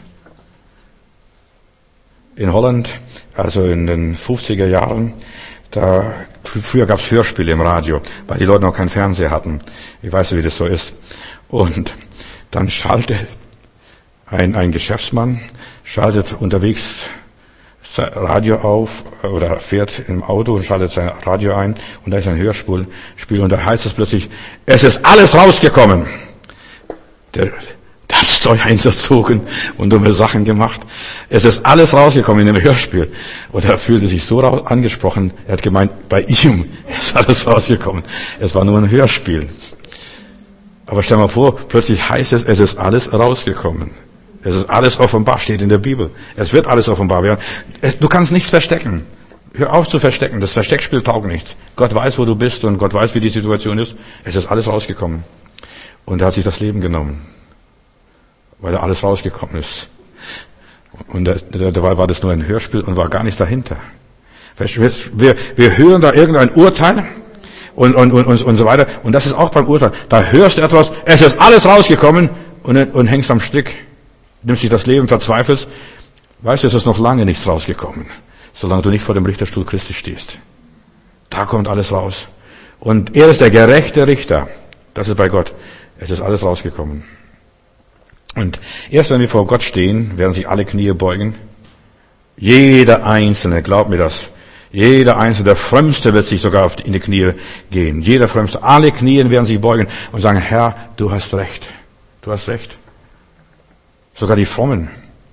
Speaker 1: In Holland, also in den fünfziger Jahren, da, früher gab es Hörspiele im Radio, weil die Leute noch keinen Fernseher hatten. Ich weiß, wie das so ist. Und dann schaltet ein, ein Geschäftsmann, schaltet unterwegs sein Radio auf oder fährt im Auto und schaltet sein Radio ein und da ist ein Hörspiel und da heißt es plötzlich, es ist alles rausgekommen. Der, der hat Steuer hinterzogen und dumme Sachen gemacht. Es ist alles rausgekommen in dem Hörspiel. Und er fühlte sich so angesprochen, er hat gemeint, bei ihm ist alles rausgekommen. Es war nur ein Hörspiel. Aber stell mal vor, plötzlich heißt es, es ist alles rausgekommen. Es ist alles offenbar, steht in der Bibel. Es wird alles offenbar werden. Du kannst nichts verstecken. Hör auf zu verstecken. Das Versteckspiel taugt nichts. Gott weiß, wo du bist und Gott weiß, wie die Situation ist. Es ist alles rausgekommen. Und er hat sich das Leben genommen. Weil da alles rausgekommen ist. Und dabei war das nur ein Hörspiel und war gar nichts dahinter. Wir, wir hören da irgendein Urteil und, und, und, und so weiter. Und das ist auch beim Urteil. Da hörst du etwas, es ist alles rausgekommen und, und hängst am Strick. Nimmst dich das Leben, verzweifelst, weißt du, es ist noch lange nichts rausgekommen, solange du nicht vor dem Richterstuhl Christi stehst. Da kommt alles raus. Und er ist der gerechte Richter. Das ist bei Gott. Es ist alles rausgekommen. Und erst wenn wir vor Gott stehen, werden sich alle Knie beugen. Jeder Einzelne, glaub mir das, jeder Einzelne, der Frömmste wird sich sogar auf die, in die Knie gehen. Jeder Frömmste, alle Knie werden sich beugen und sagen, Herr, du hast recht. Du hast recht. Sogar die Frommen.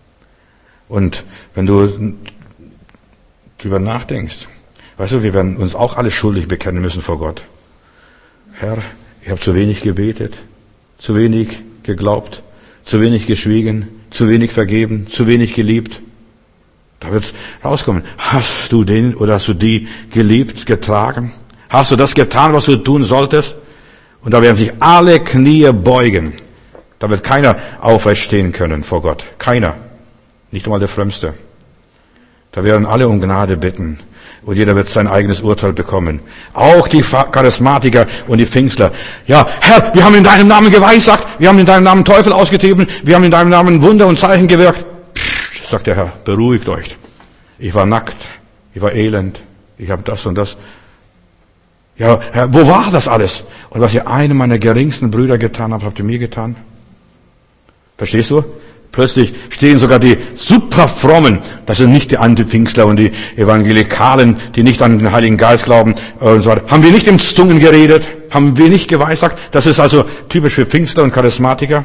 Speaker 1: Und wenn du drüber nachdenkst, weißt du, wir werden uns auch alle schuldig bekennen müssen vor Gott. Herr, ich habe zu wenig gebetet, zu wenig geglaubt, zu wenig geschwiegen, zu wenig vergeben, zu wenig geliebt. Da wird's rauskommen. Hast du den oder hast du die geliebt, getragen? Hast du das getan, was du tun solltest? Und da werden sich alle Knie beugen. Da wird keiner aufrecht stehen können vor Gott. Keiner. Nicht einmal der Frömmste. Da werden alle um Gnade bitten. Und jeder wird sein eigenes Urteil bekommen. Auch die Charismatiker und die Pfingstler. Ja, Herr, wir haben in deinem Namen geweissagt. Wir haben in deinem Namen Teufel ausgetrieben. Wir haben in deinem Namen Wunder und Zeichen gewirkt. Psst, sagt der Herr, beruhigt euch. Ich war nackt. Ich war elend. Ich habe das und das. Ja, Herr, wo war das alles? Und was ihr einem meiner geringsten Brüder getan habt, habt ihr mir getan? Verstehst du? Plötzlich stehen sogar die Superfrommen, das sind nicht die Antipfingstler und die Evangelikalen, die nicht an den Heiligen Geist glauben und so weiter. Haben wir nicht im Zungen geredet? Haben wir nicht geweissagt? Das ist also typisch für Pfingstler und Charismatiker.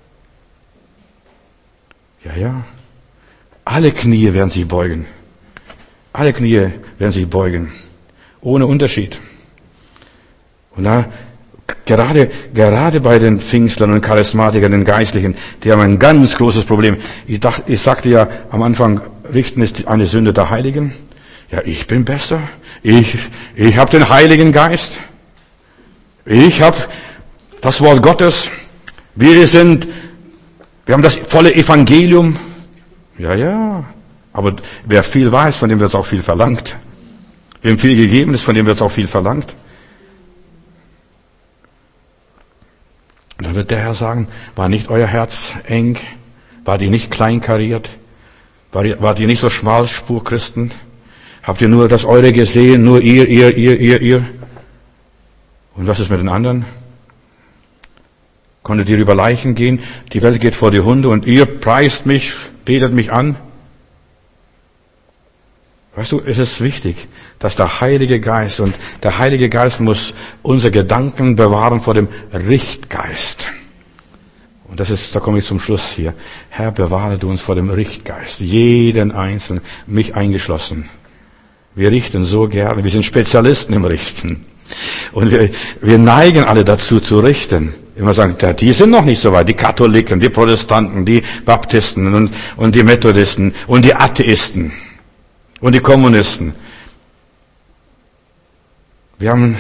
Speaker 1: Ja, ja. Alle Knie werden sich beugen. Alle Knie werden sich beugen. Ohne Unterschied. Und da Gerade, gerade bei den Pfingstlern und Charismatikern, den Geistlichen, die haben ein ganz großes Problem. Ich dachte, ich sagte ja am Anfang, richten ist eine Sünde der Heiligen. Ja, ich bin besser. Ich, ich habe den Heiligen Geist. Ich habe das Wort Gottes. Wir sind, wir haben das volle Evangelium. Ja, ja. Aber wer viel weiß, von dem wird es auch viel verlangt. Wem viel gegeben ist, von dem wird es auch viel verlangt. Dann wird der Herr sagen, war nicht euer Herz eng? War die nicht kleinkariert? War die, war die nicht so Schmalspur-Christen? Habt ihr nur das Eure gesehen? Nur ihr, ihr, ihr, ihr, ihr? Und was ist mit den anderen? Konntet ihr über Leichen gehen? Die Welt geht vor die Hunde und ihr preist mich, betet mich an? Weißt du, es ist wichtig, dass der Heilige Geist, und der Heilige Geist muss unsere Gedanken bewahren vor dem Richtgeist. Und das ist, da komme ich zum Schluss hier. Herr, bewahre du uns vor dem Richtgeist. Jeden Einzelnen, mich eingeschlossen. Wir richten so gerne, wir sind Spezialisten im Richten. Und wir, wir neigen alle dazu zu richten. Immer sagen, ja, die sind noch nicht so weit. Die Katholiken, die Protestanten, die Baptisten und, und die Methodisten und die Atheisten. Und die Kommunisten. Wir haben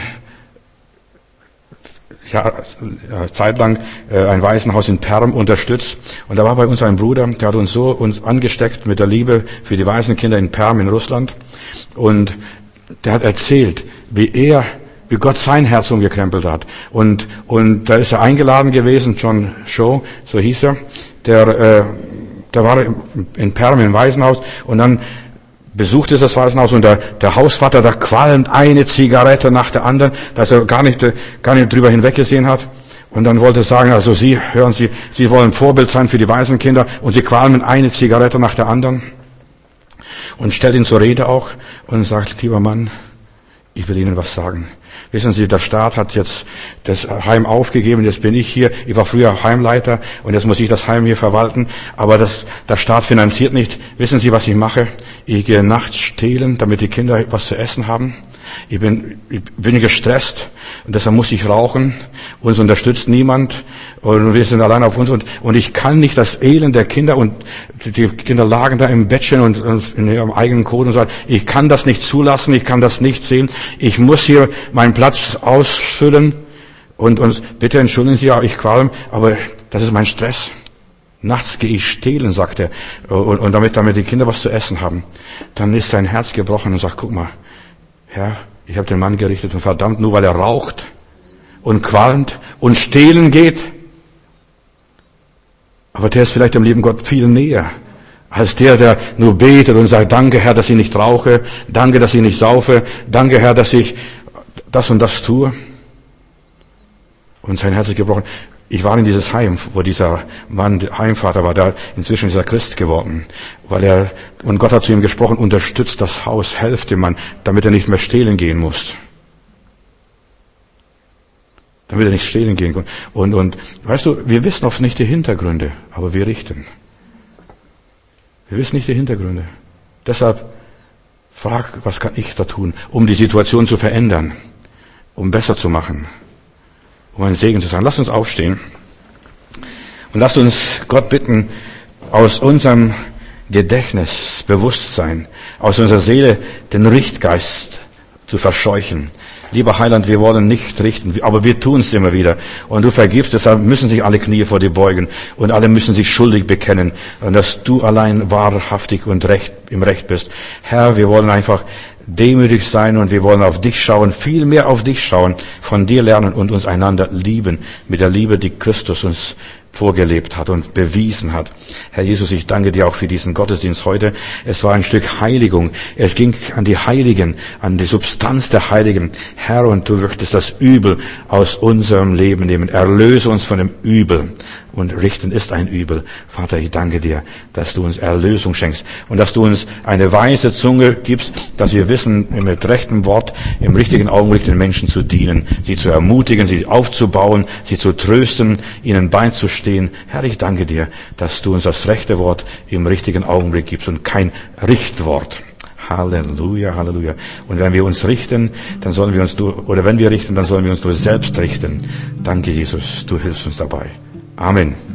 Speaker 1: ja, zeitlang äh, ein Waisenhaus in Perm unterstützt. Und da war bei uns ein Bruder, der hat uns so uns angesteckt mit der Liebe für die Waisenkinder in Perm in Russland. Und der hat erzählt, wie er, wie Gott sein Herz umgekrempelt hat. Und und da ist er eingeladen gewesen, John Shaw, so hieß er. Der, äh, der war in Perm im Waisenhaus und dann besuchte das Waisenhaus und der, der Hausvater, da qualmt eine Zigarette nach der anderen, dass er gar nicht, gar nicht drüber hinweggesehen hat. Und dann wollte er sagen, also Sie, hören Sie, Sie wollen Vorbild sein für die Waisenkinder und Sie qualmen eine Zigarette nach der anderen. Und stellt ihn zur Rede auch und sagt, lieber Mann, ich will Ihnen was sagen. Wissen Sie, der Staat hat jetzt das Heim aufgegeben, jetzt bin ich hier. Ich war früher Heimleiter und jetzt muss ich das Heim hier verwalten. Aber das, der Staat finanziert nicht. Wissen Sie, was ich mache? Ich gehe nachts stehlen, damit die Kinder was zu essen haben. Ich bin, ich bin gestresst und deshalb muss ich rauchen. Uns unterstützt niemand und wir sind allein auf uns und, und ich kann nicht das Elend der Kinder und die Kinder lagen da im Bettchen und, und in ihrem eigenen Kot und sagen, ich kann das nicht zulassen, ich kann das nicht sehen. Ich muss hier meinen Platz ausfüllen und, und bitte entschuldigen Sie, ich qualm, aber das ist mein Stress. Nachts gehe ich stehlen, sagt er, und, und damit, damit die Kinder was zu essen haben. Dann ist sein Herz gebrochen und sagt, guck mal, Herr, ich habe den Mann gerichtet und verdammt, nur weil er raucht und qualmt und stehlen geht. Aber der ist vielleicht dem lieben Gott viel näher als der, der nur betet und sagt, danke Herr, dass ich nicht rauche, danke, dass ich nicht saufe, danke Herr, dass ich das und das tue. Und sein Herz ist gebrochen. Ich war in dieses Heim, wo dieser Mann Heimvater war, der inzwischen ist er Christ geworden, weil er, und Gott hat zu ihm gesprochen, unterstützt das Haus, helft dem Mann, damit er nicht mehr stehlen gehen muss. Damit er nicht stehlen gehen kann. Und, und, weißt du, wir wissen oft nicht die Hintergründe, aber wir richten. Wir wissen nicht die Hintergründe. Deshalb frag, was kann ich da tun, um die Situation zu verändern, um besser zu machen. Um ein Segen zu sein. Lasst uns aufstehen und lasst uns Gott bitten, aus unserem Gedächtnis, Bewusstsein, aus unserer Seele den Richtgeist zu verscheuchen. Lieber Heiland, wir wollen nicht richten, aber wir tun es immer wieder. Und du vergibst, deshalb müssen sich alle Knie vor dir beugen und alle müssen sich schuldig bekennen, und dass du allein wahrhaftig und recht, im Recht bist. Herr, wir wollen einfach demütig sein und wir wollen auf dich schauen, viel mehr auf dich schauen, von dir lernen und uns einander lieben, mit der Liebe, die Christus uns vorgelebt hat und bewiesen hat. Herr Jesus, ich danke dir auch für diesen Gottesdienst heute. Es war ein Stück Heiligung. Es ging an die Heiligen, an die Substanz der Heiligen. Herr, und du möchtest das Übel aus unserem Leben nehmen. Erlöse uns von dem Übel. Und richten ist ein Übel. Vater, ich danke dir, dass du uns Erlösung schenkst und dass du uns eine weise Zunge gibst, dass wir wissen, mit rechtem Wort im richtigen Augenblick den Menschen zu dienen, sie zu ermutigen, sie aufzubauen, sie zu trösten, ihnen beizustehen. Herr, ich danke dir, dass du uns das rechte Wort im richtigen Augenblick gibst und kein Richtwort. Halleluja, Halleluja. Und wenn wir uns richten, dann sollen wir uns nur, oder wenn wir richten, dann sollen wir uns nur selbst richten. Danke, Jesus, du hilfst uns dabei. Amen.